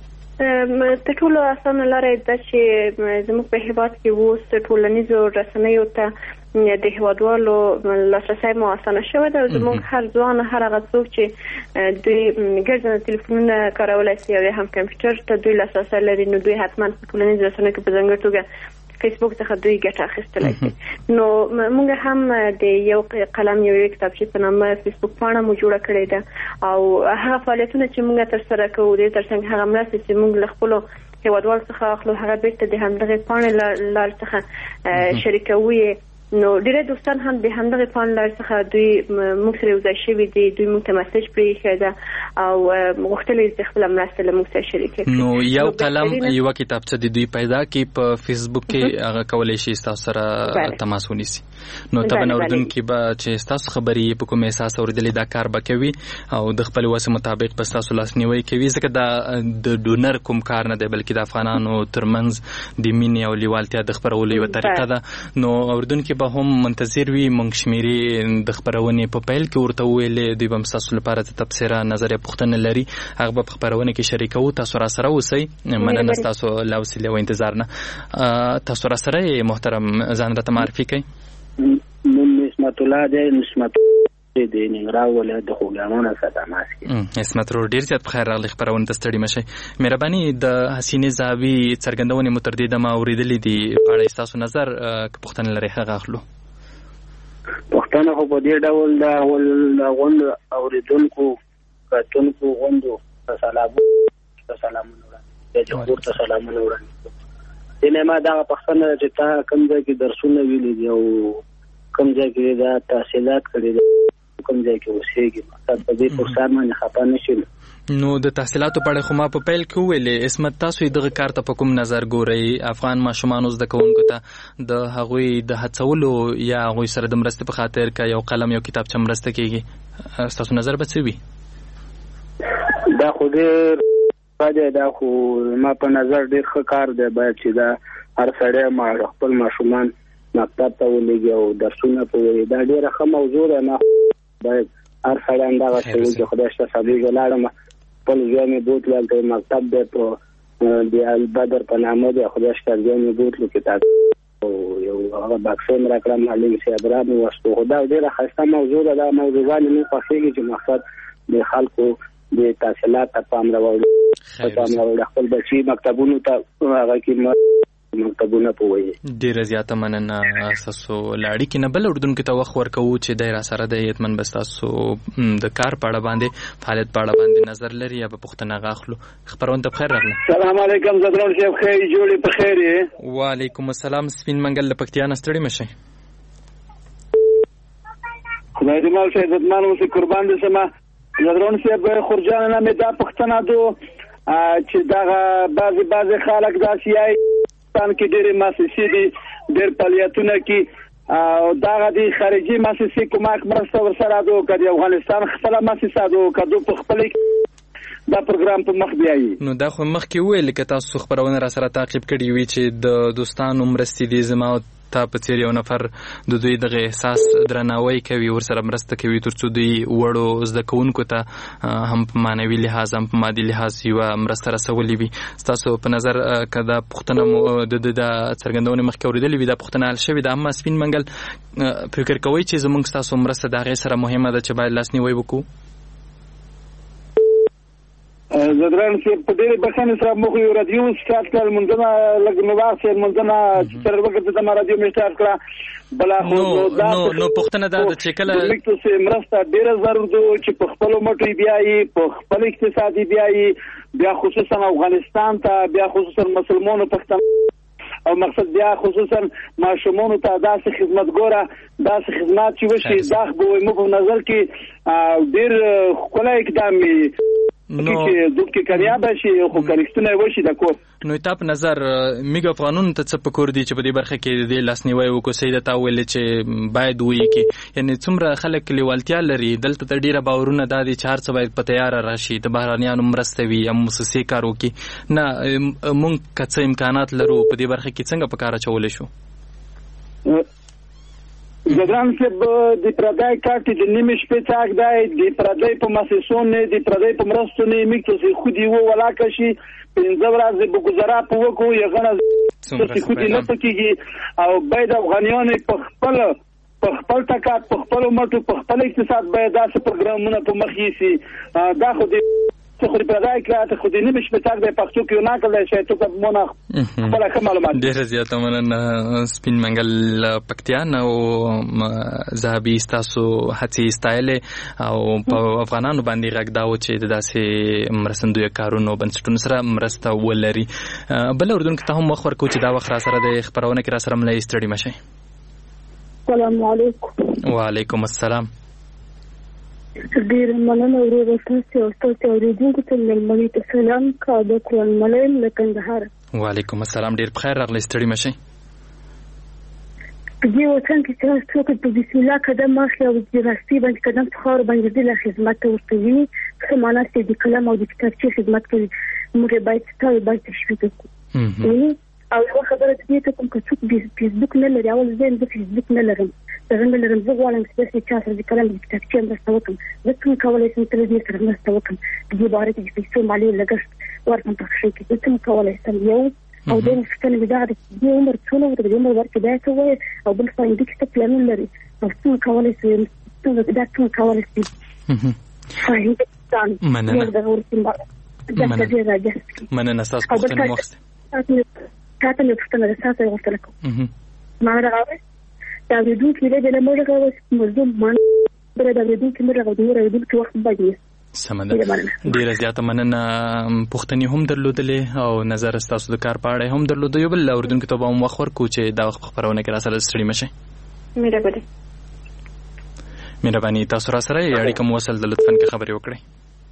تر ټولو اسانه لاره ده چې زموږ په هیواد کې اوس ټولنیزو رسنیو ته د هیوادوالو لاسرسی مو اسانه شوی ده زموږ هر ځوان هر هغه څوک چې دوی ګرځنده تلیفونونه کارولای شي او هم کمپیوټر ته دوی لاسرسی لري نو دوی حتما په ټولنیزو رسنیو کې په ځانګړې توګه فیسبوک څخه دوی ګټه اخیستلای شي نو موږ هم د یو قلم یو کتابچې په نامه فیسبوک پاڼه مو جوړه کړې ده او هغه فعالیتونه چې موږ تر سره کوو د ترڅنګ هغه مرسته چې موږ له خپلو هیوادوالو څخه اخلو هغه بیرته د همدغه پاڼې لار څخه شریکوي نو ډېر دوستان هم د همدغه پاڼې لار څخه دوی موږ سره یوځای شوي دي دوی موږ ته مسیج پرېښی ده او غوښتل یې چې خپله مرسته له موږ سره شریکه کړي نو یو قلم یوه کتابچه د دوی پیدا کړي په فیسبوک کې هغه کولی شي ستاسو سره تماس ونیسي نو طبعا اورېدونکي به چې ستاسو خبرې په کوم احساس اورېدلې دا کار به کوي او د خپل وس مطابق به ستاسو لاسنیوی کوي ځکه دا د ډونر کوم کار نه دی بلکې د افغانانو ترمنځ د مینې او لیوالتیا د خپرولو یوه طریقه ده نو اورېدونکي به هم منتظر وي موږ شمیرې د خپرونې په پیل کې ورته وویلې دوی به ستاسو لپاره د تبصره نظر پوښتنه لري هغه به په خپرونه کې شریکوو تاسو را سره اوسئ مننه ستاسو له حوصلې او انتظار نه تاسو را سره محترم ځان راته معرفي کړئ نسمت الله دی نسمت د ننګرهار ولایت د خوږیاڼو څخه تماس کوي اسمت ورور ډیر زیات بخیر راغلی خپرونه ته ستړي مشئ مهرباني د حسینې زاوی څرګندونې مو تر دې دمه اورېدلې دي په اړه ستاسو نظر که پوښتنه لرئ هغه اخلو پښتانه خو په دې ډول د غونډ اوریدونکو کتونکو غونډو سلامونه د جمهور ته سلامونه وړاندې دنه ما دا پښتنه چې تا کوم ځای کې درسونه ویلي دي او کوم ځای کې دا تحصیلات کړي دي کوم ځای کې اوسېږي مقصد په دې پرسان باندې خپه نشي نو د تحصیلاتو په اړه خو ما په پیل کې ویلې اسمت تاسو دغه کار ته په کوم نظر ګورئ افغان ماشومان زده کوونکو ته د هغوی د هڅولو یا هغوی سره د مرستې په خاطر که یو قلم یو کتابچه مرسته کېږي ستاسو نظر به څه وي دا خو ډېر دا خو ما په نظر ډېر ښه کار دی باید چې دا هر سړی خپل ماشومان مکتب ته ولېږي او درسونه په وایي دا ډېره ښه موضوع ده ما باید هر سړی همدغه څه وکړي خدای شته صبریږه لاړم خپل زوی مې بوتلو هلته مکتب دی په د البدر په نامه دی خدای شته زوی مې بوتلو کتاب او یو هغه بکسه مې راکړه معلم صاحب را مې وسپو خو دا ډېره ښایسته موضوع ده دا موضوعګانې مې خوښېږي چې مقصد د خلکو د تحصیلات ته پام راوړي خپل بچي مکتبونو ته هغه کې مکتبونه په وایي ډېره زیاته مننه ستاسو له اړیکې نه بل اردونکو ته وخت ورکوو چې دی را سره دی یتمن به ستاسو د کار په اړه باندې فعالیت په اړه باندې نظر لري یا به پوښتنه هغه اخلو خپرونه ته بخیر راغله سلام علیکم زدرون صاحب خیر جوړې په خیر یې وعلیکم السلام سپین منګل له پکتیا نه ستړي مشئ خدای دې مال شه عزتمن اوسې قربان دې سمه زدرون صاحب خورجان نه مې دا پوښتنه دو چې دغه بعضې خلک داسې یای پاکستان کې ډېرې مؤسسې دي ډېر فعالیتونه کې او دغه د خارجي مؤسسې کومک مرسته ورسره ده که د افغانستان خپله مؤسسه ده که دوی په خپله دا پروګرام په مخ بیایي نو دا خو مخکې وویل که تاسو خپرونه را سره تعقیب کړي وي چې د دوستانو مرستې دي زما تا په څیر یو نفر د دوی دغه احساس درناوی کوي ورسره مرسته کوي ترڅو دوی وړو زده کوونکو ته هم په معنوي لحاظ هم په مادي لحاظ یوه مرسته رسولې وي ستاسو په نظر که دا پوښتنه مو د څرګندونې مخکې اورېدلې وي دا پوښتنه حل شوې ده اما سپین منګل فکر کوئ چې زموږ ستاسو مرسته د هغې سره مهمه ده چې باید لاسنیوی وکړو زدران صاحب په ډېرې بخښنې سره موږ یو رادیو سټارټ کړل منځنه لږ مې واخیستل منځنه چې تر وخته زما رادیو مې سټارټ کړه بله خو نو پوښتنه دا ده چې کله موږ ته مرسته ډېره ضرور ده چې په خپلو مټو بیایي په خپل اقتصادي بیایي بیا خصوصا افغانستان ته بیا خصوصا مسلمانو پښتنو او مقصد بیا خصوصا ماشومانو ته داسې خدمتګوره داسې خدمات چې وشي دا خو موږ په نظر کې ډېر ښکلی اقدام چې دوی کې کامیاب شي خو کریکټونه وشي د کور. نو تاسو نظر میګ افغانون ته څه پکور دي چې په دې برخه کې د لاسنیوي وکړي سید تا ویل چې باید وي کې یعنی څومره خلک لیوالتیا لري دلته د ډیره باورونه د دې چار څه باید په تیار راشي د بهرانيانو مرستوي هم مؤسسې کارو کې نه مونږ کڅ امکانات لرو په دې برخه کې څنګه په کار چولې شو. زګران چې د پردای کارت د نیمه شپې څاک دی د پردای په مسیسونه د پردای په مرستونه میکته خو دی ولاکه شي پنځه ورځې به گزاره په وکړو یغنه چې خو دې نه پکېږي او باید افغانیان په خپل طاقت په خپل مټو په خپل اقتصاد باید داسې پروګرامونه په مخ یې دا خو دې خو دې پردای کړه خو دې نه مشپتاک د پښتو کې نه کولای شي ته په مونږ خپل کوم معلومات ډېر زیات مننه سپین منګل پکتیان او زهبي تاسو هڅې استایل او په افغانانو باندې غږ داو چې د داسې مرستندوی کارونو بنسټونو سره مرسته ولري. بل اردن کې ته هم مخ ورکو چې دا وخت را سره د خبرونه کې را سره ملي ستړي مشي. السلام علیکم. وعلیکم السلام. ډیر مننه ورور تاسو او تاسو اوریدونکو ته ملمنې ته سلام کا د قرآن ملیم له کندهار. وعلیکم السلام. ډیر بخیر راغلی ستړي مشي. په دې وطن کې چې څوک په بسم الله قدم اخلي او د راستي باندې قدم څخه باندې د خدمت ورکوي څه معنا چې د کلام او د کتابچې خدمت کوي موږ باید باید تشویق وکړو. او یو خبره دې ته کوم چې فیسبوک نه لري اول زه د فیسبوک نه لرم څنګه لرم زه غواړم چې تاسو چې کلام د کتابچې مرسته وکړم زه څنګه کولای شم چې دې سره مرسته وکړم د دې باره کې چې مالي لګښت ورته تخشي کې څنګه کولای شم یو او د مشکل بدا د عمر څونه د عمر ورته دا څه وای او بل څه اندیک څه پلان لري او څنګه کولای شم څنګه کولای شم فاهم مننه تاسو پوښتنه مخته تاسو نه پوښتنه تاسو غوښتل کوم ما راغله دا ورېدو کې د لمر غوښ موضوع مان بل دا ورېدو کې مرغه د ورېدو کې وخت باندې سمده ډیره زیاته مننه پوښتنې هم درلودلې او نظر تاسو د کار په اړه هم درلود یو بل اردن کې ته به مخ ورکو چې دا خبرونه کې را سره ستړي مشه. مهرباني تاسو را سره اړیکه مو وصل د لطفاً کې خبرې وکړئ.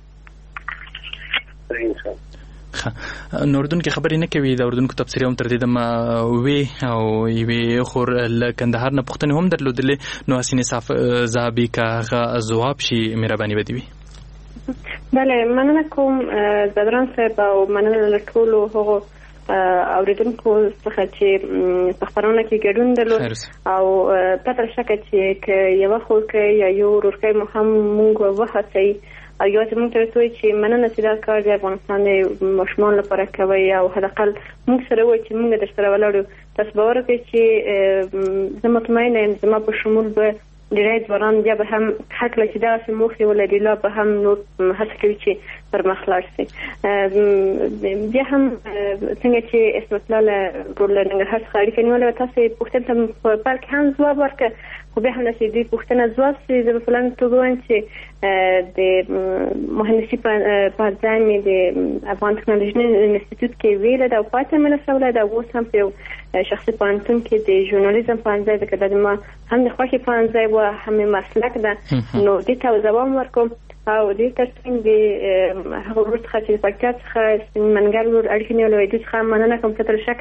نوردون کې خبرې نه کوي د اردن کو تفسیر هم تر دې دمه وی او وی خور ل کندهار نه پښتنه هم درلودلې نو حسین صاف زابي کا جواب شي مهرباني ودی وی. بله مننه کوم زدران صاحب او مننه له ټولو هغو اوریدونکو څخه چې په خبرونه کې ګډون درلود او پته شکه چې یو خور کې یا یو ورکه مهم مونږ وهڅي او یو چې موږ ته وایي چې مننه چې دا کار د افغانستان د ماشومان لپاره کوي او حداقل موږ سره وایي چې موږ د سره ولاړو تاسو باور کوئ چې زه مطمئنه یم زما په شمول به ډېری ځوانان بیا به هم حق لري چې دغسې موخې ولري لا به هم نور هڅه کوي چې پر مخ لاړ شي. بیا هم څنګه چې اسمت الله له ورور له ننګرهار څخه اړیکه نیولې وه تاسې پوښتنې ته په پیل کې هم ځواب ورکړه خو بیا هم داسې دوی پوښتنه ځواب شي زه به په لنډه توګه وایم چې د مهندسي پوهنځی مې د افغان ټکنالوژي انسټیټیوټ کې ویله ده او پای ته مې رسولی ده. اوس هم په یو شخصي پوهنتون کې د ژورنالیزم پوهنځی ځکه دا زما هم د خوښې پوهنځی و هم مې مسلک ده نو دې ته ځواب ورکوم او دې ترڅنګ د هغه ورور څخه چې د پکتیا څخه سپین منګل ورور اړیکې نیولې دوی څخه مننه کوم څه تر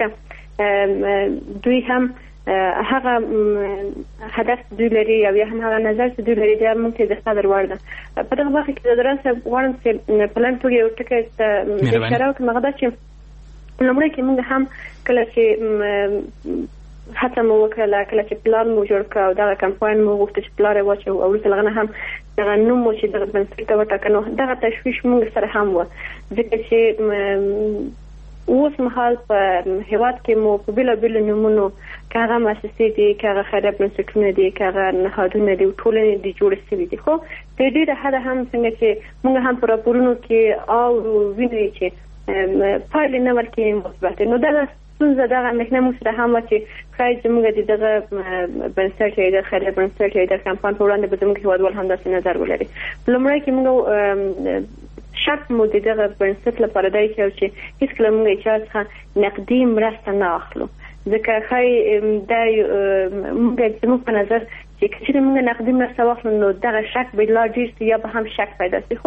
شکه دوی هم هغه هدف دوی لري او یا هم هغه نظر چې دوی لري دا موږ ته د قدر وړ ده. په دغه وخت کې د دراسه غواړم چې په لنډ توګه یو ټکی اشاره وکړم هغه دا چې لومړی کې موږ هم کله چې حتی مو وکړله کله چې پلان مو جوړ کړ او دغه کمپاین مو غوښته چې پلار یې واچو او وروسته هغه نه هم دغه نوم مو چې دغه بنسټ ته وټاکه نو دغه تشویش موږ سره هم وه ځکه چې اوس مهال په هېواد کې مو په بېلابېلو نومونو که هغه مؤسسې دي که هغه خیریه بنسټونه دي که هغه نهادونه دي ټولنې دي جوړې شوي دي خو تر ډېره حده هم څنګه چې موږ هم په راپورونو کې اورو وینو چې پایلې نه ورکوي مثبتې نو دغه ستونزه دغه اندېښنه موږ سره هم وه چې ښایي زموږ د دغه بنسټ یا د خیریه بنسټ یا د کمپاین په وړاندې به زموږ هېوادوال همداسې نظر ولري. په لومړی کې موږ شرط مو د دغه بنسټ لپاره دی چې هېڅکله موږ چا څخه نقدي مرسته نه اخلو ځکه ښایي دا زموږ په نظر چې که چېرې موږ نقدي مرسته واخلو نو دغه شک به لا ډېر شي یا به هم شک پیدا شي خو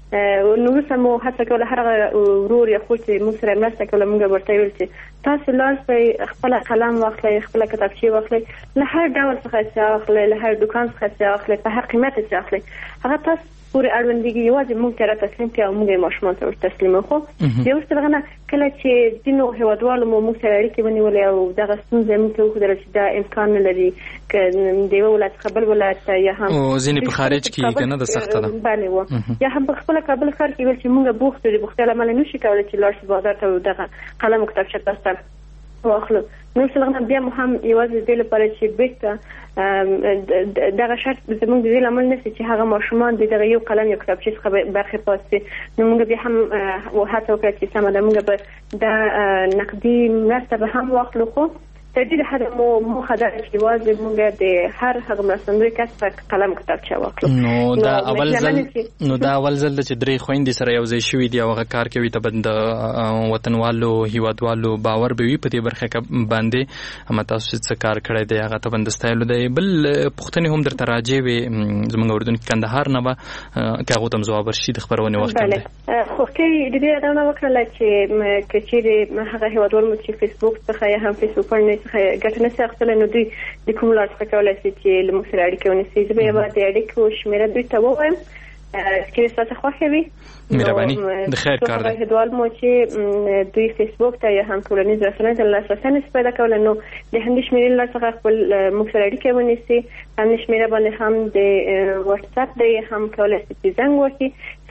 نو سمو هڅه کوله هر ورور یا خو چې موږ سره مرسته کوله موږ ورته ویل چې تاسو لاړ خپل قلم واخلئ خپل کتابچه واخلئ له هر ډول څخه چې واخلئ له هر دکان څخه چې واخلئ په هر قیمت چې واخلئ هغه تاسو پورې اړوندېږي یوازې موږ ته را تسلیم کړئ او موږ یې ماشومان ته ورتسلیموو. خو بیا وروسته دغه نه کله چې ځینو هېوادوالو مو موږ سره اړیکې ونیولې او دغه ستونزه موږ ته وښودله چې دا امکان نه لري که د یوه ولایت څخه بل ولایت ته یا هم ځینې په خارج کې که نه ده سخته ده بلې وه یا هم په خپله کابل ښار کې ویل چې موږ بوخت یو د بوختۍ له امله نشي کولی چې لاړ شو بازار ته دغه قلم او کتابچه تاسو ته واخلو. نو څلغه بیا مو هم یوازې دې لپاره چې بیرته دغه شرط زموږ د دې لامل نشي چې هغه ماشومان د دغه یو قلم یا کتابچې څخه برخې پاتې. نو موږ بیا هم هڅه وکړه چې سمه ده موږ به د نقدي مرسته به هم واخلو. خو تر دې حده مو موخه ده چې یوازې موږ د هر هغه مرستندوی کس په قلم کتابچه واخلو. نو دا اول ځل چې درې خویندې سره یو ځای شوي دي او هغه کار کوي ته به د وطنوالو هیوادوالو باور به وي په دې برخه باندې هم تاسو څه کار کړی دی هغه ته به د ستایلو دی. بل پوښتنې هم درته راجع وې زموږ اردن کې کندهار نه به که هغو ته هم ځواب ورشي د خپرونې وخت هم دی. خو کې د دې یادونه وکړله چې که چیرې هغه هیوادوال مو چې فیسبوک څخه یا هم فیسبوک څخه ګټه نشي اخیستلی نو دوی د کوم لار څخه کولی شي چې له موږ سره اړیکه ونیسي. زه به یوه د اړیکو شمېره دوی ته ووایم چې ستاسو خوښه وي. مهرباني د خیر کار دی. هیوادوال مو چې دوی فیسبوک ته یا هم ټولنیز رسنیو ته لاسرسی نشي پیدا کولی نو د همدې شمېرې له لارې څخه خپل موږ سره اړیکه ونیسي. همدې شمېره باندې هم د واتساپ دی هم کولی شي چې زنګ وکړي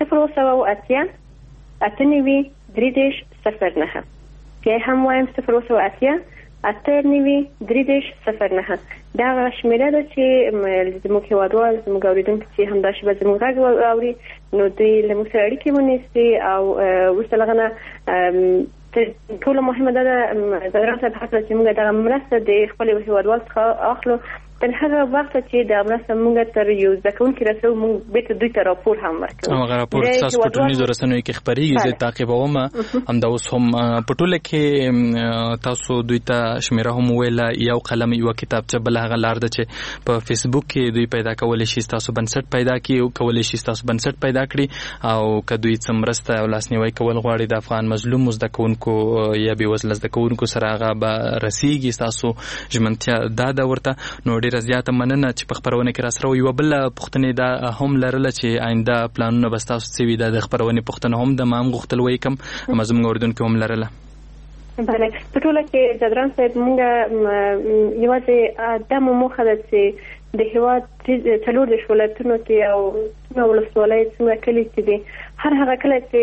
080 بیا هم وایم 080 89309 دا شمیره ده چې زموږ هیوادوال زموږ اوریدونکي چې همداسې به زموږ غږ واوري نو دوی له موږ سره اړیکې ونیسي او وروسته له هغه نه ټوله مهمه ده د ګران صاحب هڅه چې موږ دغه مرسته د خپلو هیوادوال څخه اخلو تر هغه وخت چې د مرسته موږ تر یو زده کوونکي رسوو موږ بېرته دوی ته راپور هم ورکوو. هغه راپور ستاسو په ټولنیزو رسنیو کې خپرېږي زه تعقیبوم همدا اوس هم په ټوله کې تاسو دوی ته شمېره هم وویله یو قلم یوه کتابچه بله هغه لار ده چې په فیسبوک کې دوی پیدا کولی شي ستاسو بنسټ پیدا کړي او کولی شي ستاسو بنسټ پیدا کړي او که دوی څه مرسته او لاسنیوی کول غواړي د افغان مظلومو زده کوونکو یا بېوزله زده کوونکو سره هغه به رسیږي ستاسو ژمنتیا دا ده ورته. نو ډېره زیاته مننه چې په خپرونه کې راسره یوه بله پوښتنې دا هم لرله چې آینده پلانونه به ستاسو څه وي دا د خپرونې پوښتنه هم د ما هم غوښتل ولیکم اما زموږ اردونکي هم لرله. بله په ټوله کې جدران صاحب موږ یوازې دا مو موخه ده چې د هېواد 40 ولایتونو کې او څومره ولسوالۍ څومره کلي چې دي هر هغه کلی چې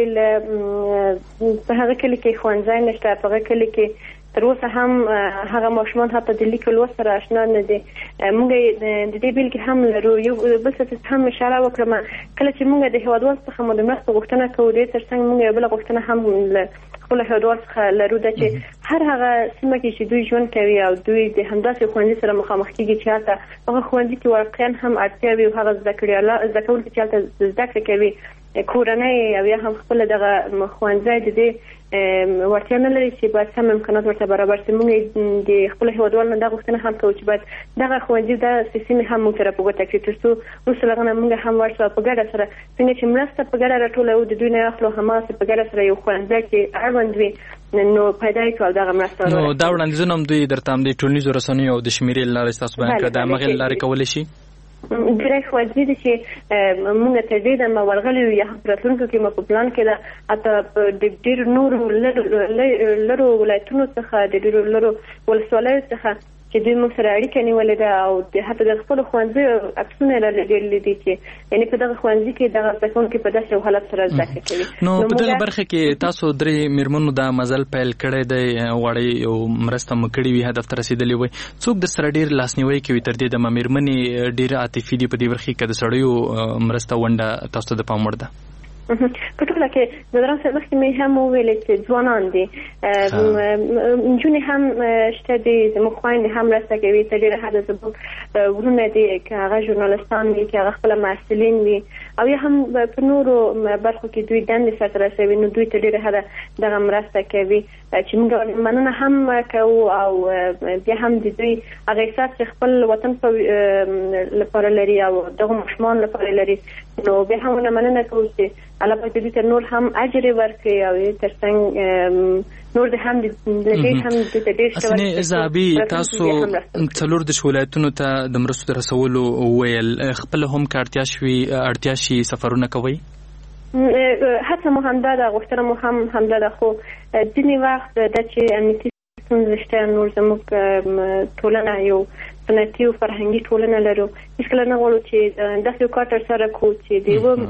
په هغه کلي کې ښوونځی نشته په هغه کلي کې تر اوسه هم هغه ماشومان حتی د لیک لوست سره اشنا نه دي. موږ د دې بیلګې هم لرو. یو بل څه هم اشاره وکړم کله چې موږ د هیوادوال څخه مو د مرستې غوښتنه کوو دې تر څنګ موږ یو بله غوښتنه هم خپل هیوادوال څخه لرو ده چې هر هغه سیمه کې چې دوی ژوند کوي او دوی د همداسې ښوونځي سره مخامخ کېږي چې هلته هغه ښوونځي کې واقعا هم اړتیا وي او هغه زده کوونکي چې هلته زده کړې کوي کورنۍ او یا هم خپل دغه ښوونځی د دې ورتیا نه لري چې باید سم امکانات ورته برابر شي. موږ د خپل هیوادوالو نه دا غوښتنه هم کوو چې باید دغه ښوونځي د سیستم هم موږ سره په ګوته کړي تر څو وروسته له هغه نه موږ هم ورسره په ګډه سره څنګه چې مرسته په ګډه راټولوو د دوی نه اخلو هماغسې په ګډه سره یو ښوونځی چې اړوند وي نو پیدا یې کړو دغه مرسته. نو دا وړاندیزونه هم دوی درته هم د ټولنیزو رسنیو او د شمېرې له لارې ستاسو بیان کړه د همغې له لارې کولی شي ډېری ښوونځي دي چې موږ تر دې دمه ورغلي یو یا هم په راتلونکو کې مو په پلان کې ده حتی د ډېرو نورو لرو ولایتونو څخه د ډېرو لرو ولسوالیو څخه چې دوی موږ سره اړیکه نیولې ده او حتی د خپلو ښوونځیو عکسونه یې لرلي دي چې یعنې په دغه ښوونځي کې دغه زده کوونکي په داسې یو حالت سره زده کړې کوي. نو په دغه برخه کې تاسو درې مېرمنو دا مزل پیل کړی دی غواړئ یو مرسته مو کړې وي هدف ته رسېدلې وي څوک د سره ډېر لاسنیوی کوي تر دې دمه مېرمنې ډېرې عاطفي دي په دې برخه کې که د سړیو مرسته ونډه تاسو ته د پام وړ ده؟ په ټوله کې د دران صاحب مخکې مې هم وویلې چې ځوانان دي نجونې هم شته دي زموږ خویندې هم مرسته کوي تر ډېره حده زموږ وروڼه دي که هغه ژورنالستان وي که هغه خپله محصلین وي او یا هم په نورو برخو کې دوی دندې سره رسوي نو دوی ته ډیره هره دغه مرسته کوي چې موږ مننه هم کوو او بیا هم د دوی هغه احساس چې خپل وطن په لپاره لري او دغه ماشومان لپاره لري نو بیا هم مننه کوو چې الله پاک دې ته نور هم اجر ورکړي او ترڅنګ نور د هم د دې هم د دې اسنه زابي تاسو څلور د ولایتونو ته د مرستو رسولو ویل خپل هم اړتیا شي سفرونه کوي حتی مو هم دا غوښتنه مو هم دا خو ځینې وخت د چې امنیتي ستونزې شته نور زموږ ټولنه یو سنتي او فرهنګي ټولنه لرو هیڅکله نه غواړو چې داسې یو کار ترسره کړو چې د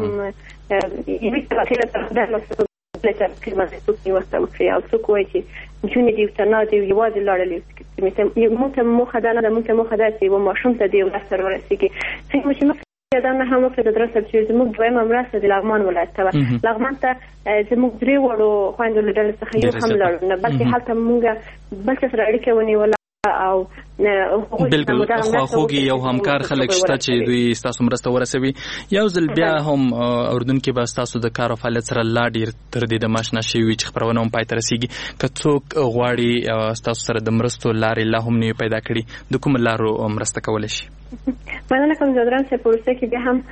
یوه ټاکلې طرفدار لکه کلمه څوک نیوسته وکړي او څوک وایي چې نجونې دې ورته نه دي یوازې لاړلې موږ ته موخه دا نه ده موږ ته موخه دا چې یوه ماشوم ته دې مرسته ورسېږي څنګه چې مخکې دا نه هم وکړه د درسه چې زموږ دویمه مرسته د لغمان ولایت ته وه لغمان ته زموږ درې وړو خویندو له ډلې څخه یو هم لاړو نه بلکې هلته موږ بل څه سره اړیکه ونیوله او بالکل خواخوږي یو همکار خلک شته چې دوی ستاسو مرسته ورسوي یو ځل بیا هم اردن کې به ستاسو د کار او فعالیت سره لا ډیر تر دې د ماشنا شي چې خبرونه هم پای ته رسیږي که څوک غواړي ستاسو سره د مرستو لارې لا هم نه پیدا کړي د کوم لارو مرسته کولی شي مننه کوم زادران چې پروسه کې بیا هم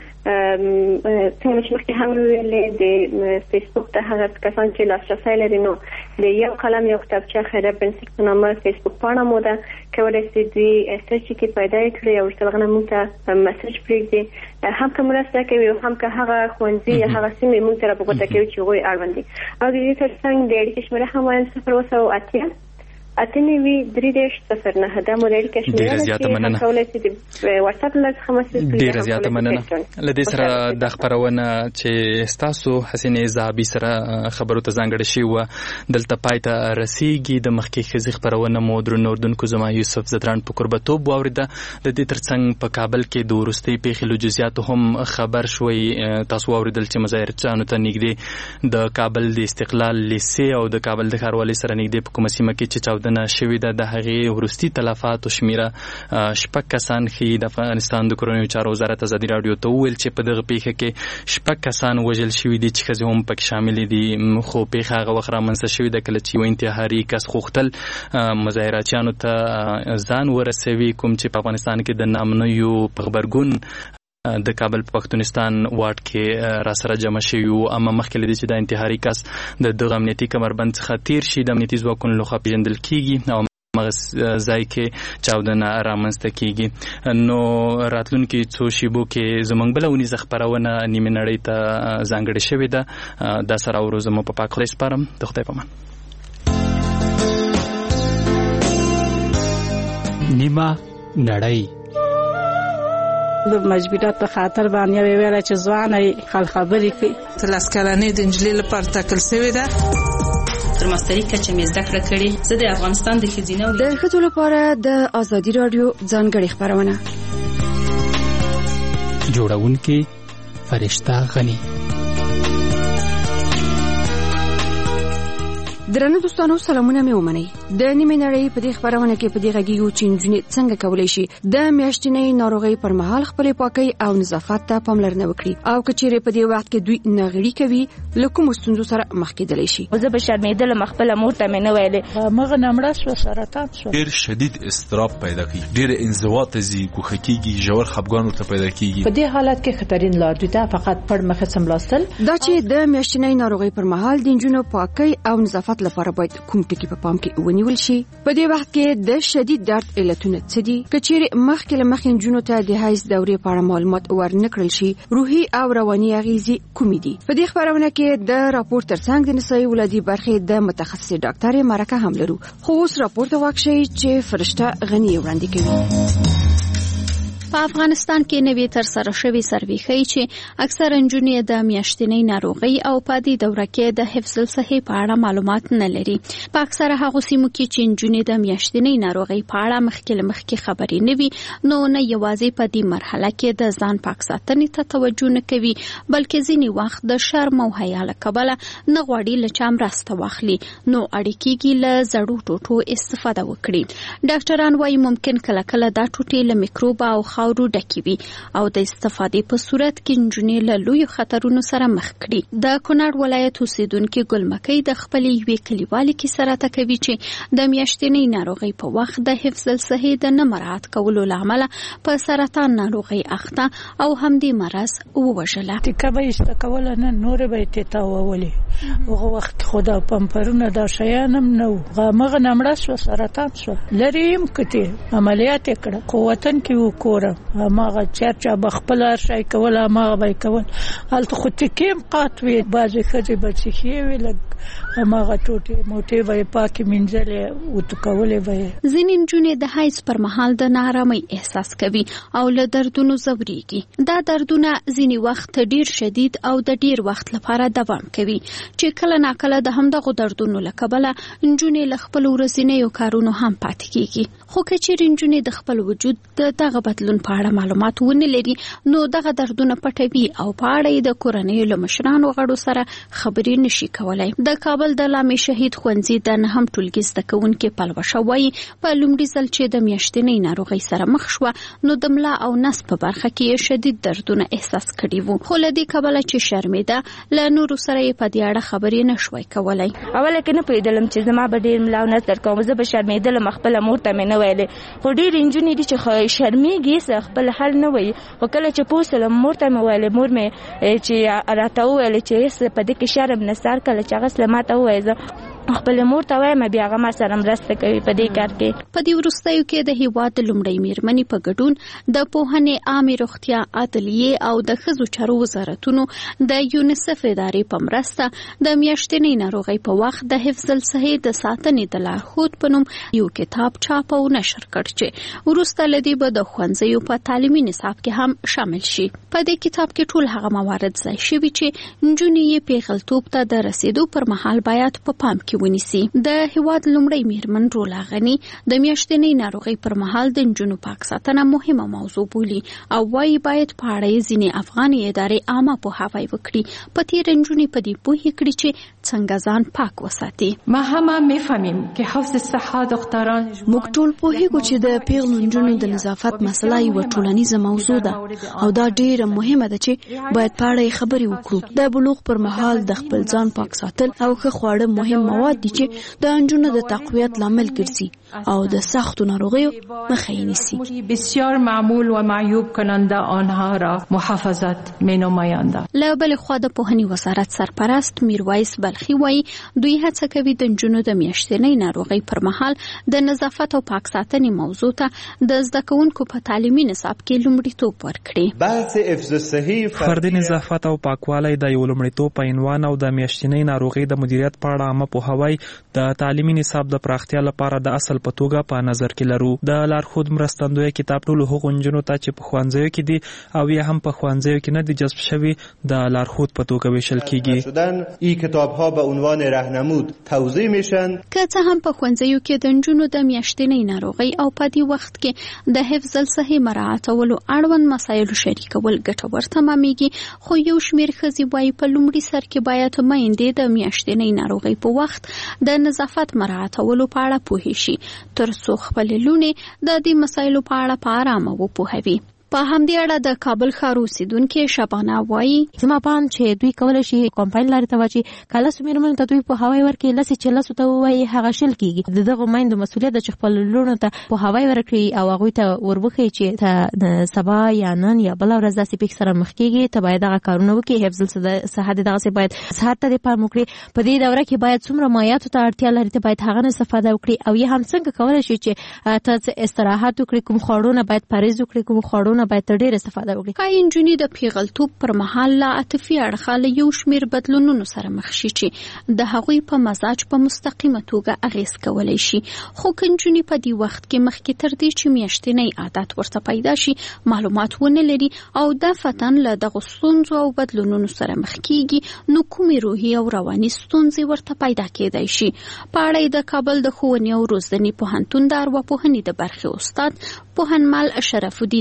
څنګه چې مخکې هم ویلې د فیسبوک ته هغه کسان چې لاسرسی لري نو د یو قلم یو کتابچه خیره بنسټ په نامه فیسبوک پاڼه مو ده کولی شي دوی سرچ کې پیدا کړي او ورسره هغه موږ ته مسیج پرېږدي هم که مرسته کوي او هم که هغه ښوونځي یا هغه سیمې موږ سره په ګوته کوي چې هغوی اړوند دي او د دې ترڅنګ د اړیکې شمېره هم وایم 080 اتنوي 3.09 دا مودیل کې ډیره زیاته مننه واتساپ له خمسه ډیره زیاته مننه لدې سره د خبرونه چې تاسو حسینه زابي سره خبرو ته ځانګړی شي و دلته پایته رسیږي د مخکې خزي خبرونه مو درنو اردوونکو زما یوسف زدران په قربتوب واوریده د دې ترڅنګ په کابل کې د ورستي پیښې لوجزيات هم خبر شوي تاسو واوریدل چې مظاهرچیانو ته نږدې د کابل د استقلال لیسې او د کابل د ښاروالۍ سره نږدې په کومه سیمه کې چې دنه شوی د هغې ورستي تلفات او شمیره شپږ کسان ښیي د افغانستان د کورنیو چارو وزارت ازادي راډیو ته وویل چې په دغه پیښه کې شپږ کسان وژل شوي دي چې ښځې هم پکې شاملې دي خو پیښه هغه وخت رامنځته شوې ده کله چې یو انتحاري کس غوښتل مظاهرچیانو ته ځان ورسوي کوم چې په افغانستان کې د نامنیو په غبرګون د کابل په پښتونستان واټ کې را سره جمع شوي وو اما مخکې له دې چې د انتحاري کس د دغه امنیتي کمربند څخه تیر شي د امنیتي ځواکونو لخوا پیژندل کیږي او هغه ځای کې چاودنه رامنځته کیږي نو راتلونکي څو شیبو کې زموږ بله ونیزه خپرونه نیمه نړۍ ته ځانګړې شوې ده دا سره وروزه مو په پاک خدای سپارم د خدای په امان نیمه نړۍ د مجبورات په خاطر باندې ویل چې ځواني خل خبرې کوي تلاس کلنې د انجلۍ لپاره ټاکل شوې ده تر ماستري کچه مې زده کړه کړې زه د افغانستان د ښځینه د ښځو لپاره د ازادي راډیو ځانګړې خبرونه جوړونکي فرشته غني درنو دوستانو سلامونه مې ومنئ د نیمه نړۍ په دې خبرونه کې په دې غږیږو چې نجونې څنګه کولی شي د میاشتنۍ ناروغۍ پر مهال خپل پاکۍ او نظافت ته پاملرنه وکړي او کچېرې په دې وخت کې دوی ناغړي کوي لکه مستونزو سره مخ کېدلی شي زه به شرمېدل خپل مور ته مې نه ویلې مغه نمړه شو سرطان شو ډېر شدید اضطراب پیدا کوي ډېر انزوا ته زی کوخه کیږي ژور خپګان ورته پیدا کیږي په دې حالت کې خطرین لار دوی ته فقط پړ مخه سملاستل دا چې د میاشتنۍ ناروغۍ پر مهال د نجونو پاکۍ او نظافت لپاره باید کوم ټکي په پام کې ونیول شي په دې وخت کې د شدید درد علتونه څه دي کچېرې مخکې له مخکې نجونو ته د حیض دورې په اړه معلومات ورنکړل شي روحي او رواني اغېزې کومې دي په دې خبرونه کې د راپور ترڅنګ د نسایي ولادي برخې د متخصص ډاکټر مرکه هم لرو خو اوس راپور ته واکشي چې فرشته غني وړاندې کوي په افغانستان کې نوې تر سره شوی سروې ښیي چې اکثر نجونې د میاشتنۍ ناروغۍ او پادي دوره کې د حفظ الصحې په اړه معلومات نه لري په اکثره هغو سیمو کې چې نجونې د میاشتنۍ ناروغۍ په اړه مخکې خبرې نه وي نو نه یوازې په دې مرحله کې د ځان پاک ساتنې ته توجه نه کوي بلکې ځینې وخت د شرم او حیا له کبله نه غواړي له چا مرسته واخلي نو اړ کېږي له زړو ټوټو استفاده وکړي ډاکټران وايي ممکن کله کله دا ټوټې له میکروب او خاورو ډکې وي او د استفادې په صورت کې نجونې له لویو خطرونو سره مخ کړي. د کونړ ولایت اوسیدونکي ګلمکۍ د خپلې یوې کلیوالې کیسه راته کوي چې د میاشتنۍ ناروغۍ په وخت د حفظ الصحې د نه مراعات کولو له امله په سرطان ناروغۍ اخته او همدې مرض ووژله. ټیکه به ایسته کوله نه نورې به یې تیتاوولې. هغه وخت خو دا پمپرونه دا شیان هم نه وو. هغه نمړه شوه سرطان شوه لرې یم کتې عملیات یې کړه خو وطن کې و کوره هماغه چا به خپل هر شی کول هماغه به یې کول. هلته خو ټیکې هم قات وې بعضې ښځې به څښې وې لږ هماغه ټوټې موټې به یې پاکې مینځلې وتکولې به یې. ځینې نجونې د حیض پر مهال د نارامۍ احساس کوي او له دردونو ځورېږي. دا دردونه ځینې وخت ډیر شدید او د ډیر وخت لپاره دوام کوي چې کله ناکله د همدغو دردونو له کبله نجونې له خپل ورځنیو کارونو هم پاتې کیږي. خو که چیرې نجونې د خپل وجود د دغه بدلون په اړه معلومات ونه لري نو دغه دردونه پټوي او په اړه یې د کورنیو له مشرانو غړو سره خبرې نشي کولای. د کابل د لامې شهید ښوونځي د نهم ټولګي زده کوونکې پلوشه وایي په لومړي ځل چې د میاشتنۍ ناروغۍ سره مخ شوه نو د ملا او نس په برخه کې شدید دردونه احساس کړي وو خو له دې کبله چې شرمېده له نورو سره یې په دې اړه خبرې نشوای کولای. اوله کې نه پوهېدلم چې زما به ډېر ملا او نس درد کوم. زه به شرمېدلم خپله مور ته مې نه ویلې خو ډېرې نجونې دي چې شرمېږي خپل حل نه وایي خو کله چې پوه شولم مور ته مې ویلې مور مې چې راته وویلې چې هېڅ په دې کې شرم نسته. کله چې هغه سله ماته ووایي زه خپل مور ته وایم بیا هغه ما سره مرسته کوي په دې کار کې. په دې وروستیو کې د هیواد لومړی میرمنې په ګډون د پوهنې عامې روغتیا عدلیې او د ښځو چارو وزارتونو د یونیسف ادارې په مرسته د میاشتنۍ ناروغۍ په وخت د حفظ الصحې د ساتنې د لارښود په نوم یو کتاب چاپ او نشر کړ چې وروسته له دې به د ښوونځیو په تعلیمي نصاب کې هم شامل شي. په دې کتاب کې ټول هغه موارد ځای شوي چې نجونې یې پیغلتوب ته د رسیدو پر مهال باید په پام کې ونیسي. د هیواد لومړی میرمن رولا غنی د میاشتنۍ ناروغۍ پر مهال د نجونو پاک ساتنه مهمه موضوع بولي او وايي باید په اړه ځینې افغاني ادارې عامه پوهاوی وکړي په تیر نجونې په دې پوهې کړي چې څنګه ځان پاک وساتي. ما همه میفهمیم که حفظ الصحه دختران موږ ټول پوهیږو چې د پیغلو نجونو د نظافت مسله یوه ټولنیزه موضوع ده او دا ډیره مهمه ده چې باید په اړه خبرې وکړو. د بلوغ پر مهال د خپل ځان پاک ساتل او ښه خواړه مهم مواد دي چې د نجونو د تقویت لامل ګرځي او د سختو ناروغیو مخه یې نیسي. بسیار معمول و معیوب کننده آنها را محافظت مینمایند. له بلې خوا د پوهنې وزارت سرپرست میرویس بلخي وایي دوی هڅه کوي د نجونو د میاشتنۍ ناروغۍ پر مهال د نظافت او پاک ساتنې موضوع ته د زده کوونکو په تعلیمي نصاب کې لومړیتوب ورکړي. بحث حفظ الصحه فردي نظافت او پاکوالی د یو لومړیتوب په عنوان او د میاشتنۍ ناروغۍ د مدیریت په اړه عامه پوهاوی د تعلیمي نصاب د پراختیا لپاره د اصل په توګه په نظر کې لرو. د لارښود مرستندوی کتاب ټولو هغو نجونو ته چې په ښوونځیو کې دي او یا هم په ښوونځیو کې نه دي جذب شوي د لارښود په توګه ویشل کیږي. این کتاب‌ها به عنوان راهنمود توضیح میشن. که څه هم په ښوونځیو کې د نجونو د میاشتنۍ ناروغۍ او په دې وخت کې د حفظ الصحې مراعاتولو اړوند مسایلو شریکول ګټور تمامېږي خو یو شمېر ښځې وایي په لومړي سر کې باید میندې د میاشتنۍ ناروغۍ په وخت د نظافت مراعاتولو په اړه پوه شي ترڅو خپل لونې د دې مسایلو په اړه په آرامه وپوهوي. په همدې اړه د کابل ښار اوسیدونکې شبانه وایي زما پام چې دوی کولی شي کمپاین لارې ته واچي که لسو میرمنو ته دوی پوهاوی ورکړي لسې چې لسو ته ووایي هغه شل کېږي. د دغو میندو مسؤلیت ده چې خپل لوڼو ته پوهاوی ورکړي او هغوی ته وروښيي چې ته سبا یا نن یا بله ورځ داسې پیښې سره مخ کېږي ته باید دغه کارونه وکړي. حفظ الصحه دغسې باید صحت ته دې پام وکړي. په دې دوره کې باید څومره مایعاتو ته اړتیا لري ته باید هغه نه استفاده وکړي او یا هم څنګه کولی شي چې ته استراحت وکړي کوم خواړو نه باید پرهیز وکړي کوم خواړو نه باید ته ډېر استفاده وکړي. ښایي نجونې د پیغلتوب پر مهال له عاطفي اړخه له یو شمېر بدلونونو سره مخ شي چې د هغوی په مزاج په مستقیمه توګه اغېز کولی شي. خو که نجونې په دې وخت کې مخکې تر دې چې میاشتنۍ عادت ورته پیدا شي معلومات ونه لري او دفتن له دغو ستونزو او بدلونونو سره مخ کېږي نو کومې روحي او رواني ستونزې ورته پیدا کېدای شي. په اړه د کابل د ښوونې او روزنې پوهنتون د ارواپوهنې د برخې استاد پوهنمل شرف الدین عظیمی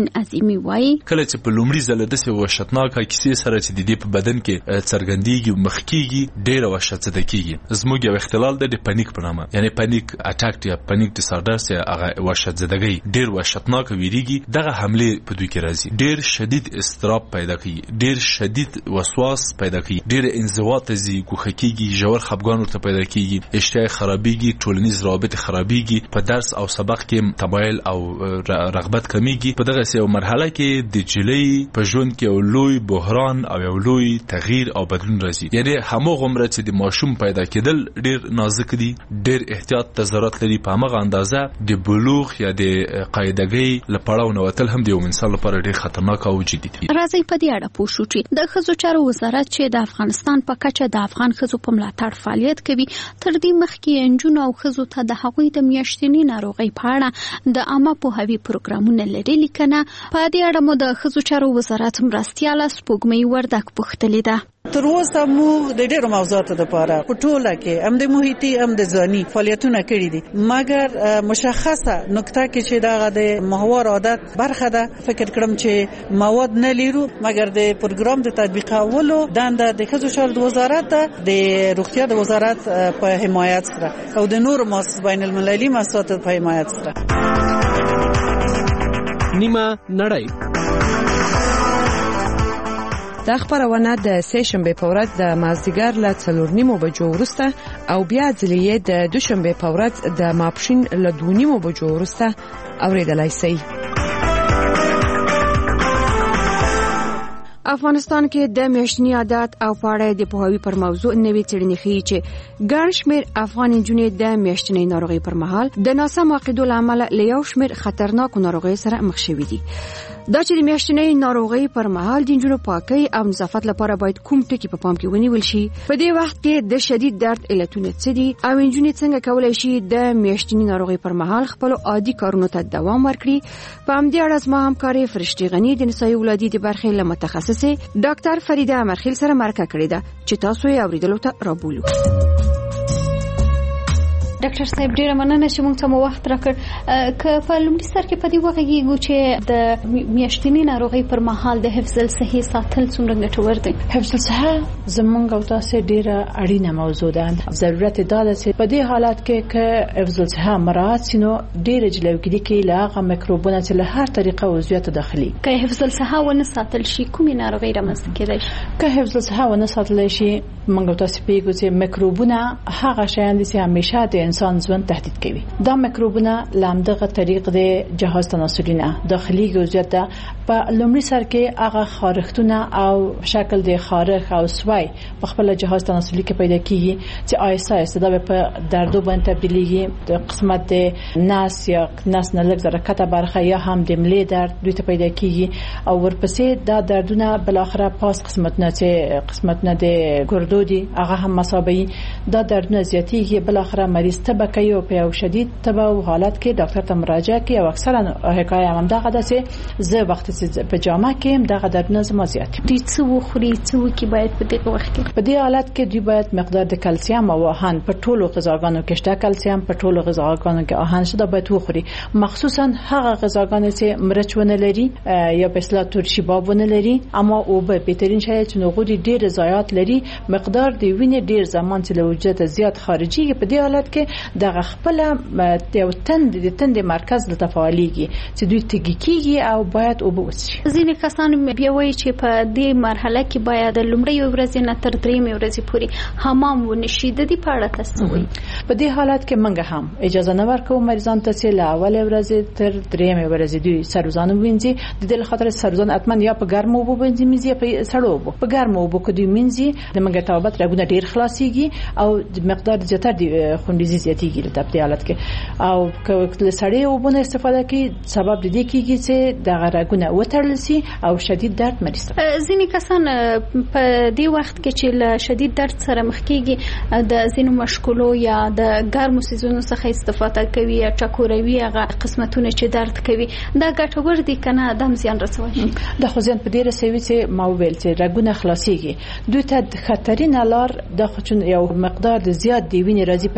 حلیمی وایي کله چې په لومړي ځل د څه وحشتناکه کیسې سره چې د دې په بدن کې څرګندېږي مخکېږي ډېره وحشتزده کېږي زموږ یو اختلال د پانیک په نامه یعنی پانیک اٹیک یا پانیک ډیساردر چې هغه وحشتزدګي ډېر وحشتناک ویریږي دغه حمله په دوی کې راځي ډېر شدید اضطراب پیدا کوي ډېر شدید وسواس پیدا کوي ډېر انزوا تزي کوخکېږي ژور خپګان ورته پیدا کېږي اشتها خرابېږي ټولنیز روابط خرابېږي په درس او سبق کې تمایل او رغبت کمیږي په دغه سه مرحله کې د جلۍ په ژوند کې یو لوی بحران او یو لوی تغییر او بدلون راځي یعنی همغه عمر چې د ماشوم پیدا کېدل ډېر نازک دي ډېر احتیاط ته ضرورت لري په هغه اندازه د بلوغ یا د قاعدګۍ لپاره نوتل هم د یو انسان لپاره ډېر خطرناک او جدي دي راځي په دې اړه پوه شو چې د ښځو چارو وزارت چې د افغانستان په کچه د افغان ښځو په ملاتړ فعالیت کوي تر دې مخکې انجونو او ښځو ته د هغوی د میاشتنۍ ناروغۍ په اړه د عامه پوهاوي پروګرامونه لري کنه په دې اړه مو د ښځو چارو وزارت مرستیاله سپوږمۍ وردک پوښتلې ده تر اوسه موږ د ډېرو موضوعاتو لپاره په ټوله کې هم د محیطي هم د ځاني فعالیتونه کړي دي مګر مشخصه نقطه کې چې دا د محور عادت برخه ده فکر کړم چې مواد نه لرو مګر د پروګرام د تطبیقولو دنده د ښځو چارو وزارت د روغتیا د وزارت په حمایت سره او د نور بین المللي مؤسساتو په حمایت سره نیمه نړۍ دا خبرونه د سه شنبه په ورځ د مازدیګر له 4:30 بجو وروسته او بیا ځلې د دوشنبه په ورځ د ماپښین له 2:30 بجو وروسته اوریدلای شئ افغانستان کې د میاشتنی عادت او پاړې د پوهاوی پر موضوع نوې څېړنې ښیي چې ګڼ شمېر افغان نجونې د میاشتنی ناروغۍ پر مهال د ناسم عقیدو له امله له یو شمېر خطرناکو ناروغیو سره مخ شوي دي دا چې د میاشتنی ناروغۍ پر مهال د نجونو پاکۍ او نظافت لپاره باید کوم ټکي په پام کې ونیول شي په دې وخت کې د شدید درد علتونه څه دي او نجونې څنګه کولای شي د میاشتنی ناروغۍ پر مهال خپل عادي کارونو ته دوام ورکړي په همدې اړه زما همکاري فرشتي غنی د نسایي ولادي د برخې له متخصص ډاکټر فریده امرخیل سره مرکه کړې ده چې تاسو یې اوریدلو ته رابولو ډاکټر صاحب ډیره مننه چې موږ ته مو وخت راکړ که په لومړي سر کې په دې وغږیږو چې د میاشتنۍ ناروغۍ پر مهال د حفظ الصحې ساتل څومره ګټور دي حفظ الصحه زمونږ او تاسو ډیره اړینه موضوع ده ضرورت دا ده چې په دې حالت کې که حفظ الصحه مراعات شي نو ډیره جلوګیری کې لا هغه میکروبونه چې له هر طریقه وضعیت داخلي که حفظ الصحه ونه ساتل شي کومې ناروغۍ رامنځته کېدای شي که حفظ الصحه ونه ساتل شي موږ تاسو پیګو چې میکروبونه هغه شیان دي چې همیشه د انسان ژوند تهدید کوي دا میکروبونه لامدغه طریق د جهاز تناسلي نه داخلي وضعیت ده په لومړي سر کې هغه خارښتونه او شکل د خارښ او سوای په خپل جهاز تناسلي کې پیدا کیږي چې آیسته آیسته دا په دردو باندې تبدیلیږي د قسمت د ناس یا ناس نه لږ زرکته برخه یا هم د ملي درد دوی ته پیدا کیږي او ورپسې دا دردونه بل اخره پاس قسمتونه د ګردو دي هغه هم مسابقي دا دردونه زیاتیږي بل اخره مریض تبه کوي او په شدید تبه او حالت کې ډاکټر ته مراجعه کوي او اکثرا حکایت هم دغه ده چې زه وخت چې په جامه کې دغه دردونه زما زیات دي څه وخوري څه کی باید په دغه وخت کې په دې حالت کې دوی باید مقدار د کلسیم او آهن په ټولو غذاګانو کې شته کلسیم په ټولو غذاګانو کې آهن شته باید وخوري مخصوصا هغه غذاګانې چې مرچونه لري یا په اصطلاح ترشی بابونه لري اما او به بهترین شی چې نغدي ډیر ضایعات لري مقدار دی وینې ډیر زمان چې له وجود زیات خارجي په دې حالت کې د خپل یو تند مرکز له تفاعلیږي چې دوی تګی کیږي او باید او بوسي ځینې کسان بیا وایي چې په دې مرحله کې باید لومړی ورځ نه تر درېمې ورځې پورې حمام ونشي د دې په اړه تاسو وایي په دې حالت کې منګه هم اجازه نه ورکوو مریضان ته چې له اول ورځې تر درېمې ورځې دوی سروزان وینځي د دې خاطر سروزان اتمن یا په ګرمو اوبو باندې مینځي یا په سړو اوبو په ګرمو اوبو کې دوی مینځي د منګه توابت رګونه ډیر خلاصيږي او د مقدار زیاتره د خوندیزي زیاتیږي د په حالت کې او که سړې اوبونه استفاده کوي سبب د دې کېږي چې د غرګونه وتړل شي او شدید درد مریض ځینې کسان په دې وخت کې چې له شدید درد سره مخ کېږي د ځینو مشکلو یا د ګرمو سيزونو څخه استفاده کوي یا ټکوروي هغه قسمتونه چې درد کوي دا ګټور دي کنه د زیان رسوي د خو زیان په دې رسوي چې موبایل چې رګونه خلاصيږي دوی ته خطرینه لار د خو یو مقدار د زیات دی وینې راځي پر رحم کې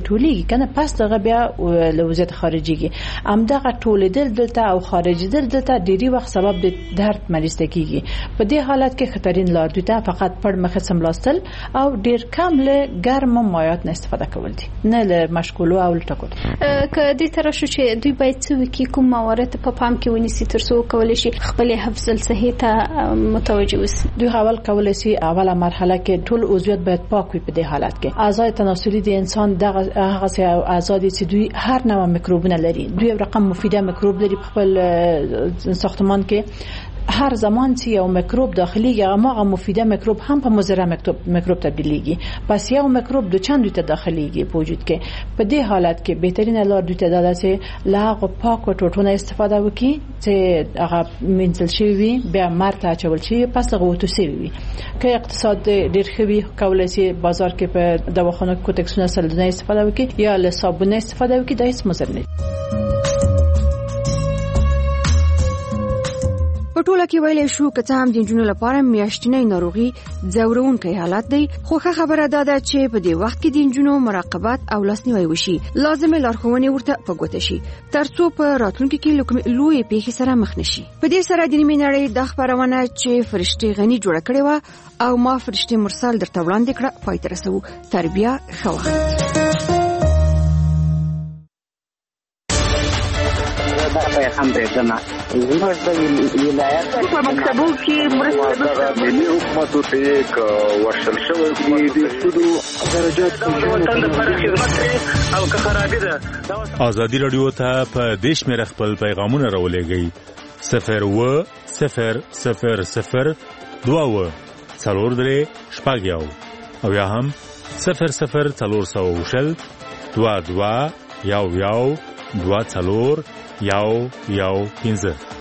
کې ټولېږي کنه پس دغه بیا له وضعیت خارجيږي همدغه ټولېدل دلته او خارجېدل دلته ډېری وخت سبب د درد مریض کېږي. په دې حالت کې خطرین لار دوی ته فقط پړ مخه سملاستل او ډېر کم له ګرم مایعات نه استفاده کول دي نه له مشکولو او لټکول. که دې تر شو چې دوی باید څه وکړي کوم موارد په پام کې ونیسي ترڅو کولای شي خپل حفظ الصحه ته متوجه وي. دوی اول کولای شي اوله مرحله کې ټول عضویت باید پاک وي. په دې حالت کې اعضای تناسلي د انسان دغه هغه اعضا دي چې دوی هر نوع میکروبونه لري. دوی رقم مفیده میکروب لري په خپل ساختمان کې. هر زمان چې یو میکروب داخليږي هغه مفیده میکروب هم په مضر میکروب تبدیلیږي. پس یو میکروب د چند دوی ته داخليږي په وجود کې. په دې حالت کې بهترین لار دوی ته دا چې لاغه پاک او ټوټونه استفاده وکړي چې هغه منځل شي وي بیا مرته چول شي پس هغه وتوسي وي. که اقتصاد ډیر خوي کولای شي بازار کې په دواخانو کې کوټکسونه سلدونه استفاده وکړي یا له صابونه استفاده وکړي دا هیڅ مضر نه. په ټوله کې ویلې شو که څه هم د جنونو لپاره میاشتنۍ ناروغي ځورونکي حالت دی خو ښه خبره ده چې په دې وخت کې د جنونو مراقبت او لاسنیوي وشي. لازمه لارښوونې ورته په ګوته شي ترڅو په راتلونکي کې لوی پیښې سره مخ نشي. په دې سره د نیمې نړۍ د خبرونه چې فرشتي غني جوړ کړي و او ما فرشتي مرسل درته وړاندې کړه پای ته رسو. تربیه ښه وخت. هم بریدنه زموږ د ولایت په مکتبو کې مرسته ملي حکومت ته یک ورشل شوی د سودو درجات وطن لپاره خدمت او که خرابې ده. ازادي رادیو ته په دیش مې خپل پیغامونه راولېږئ 01000 2 څلور درې شپږ یو او یا هم 00400 22 یو 2 څلور یو 15.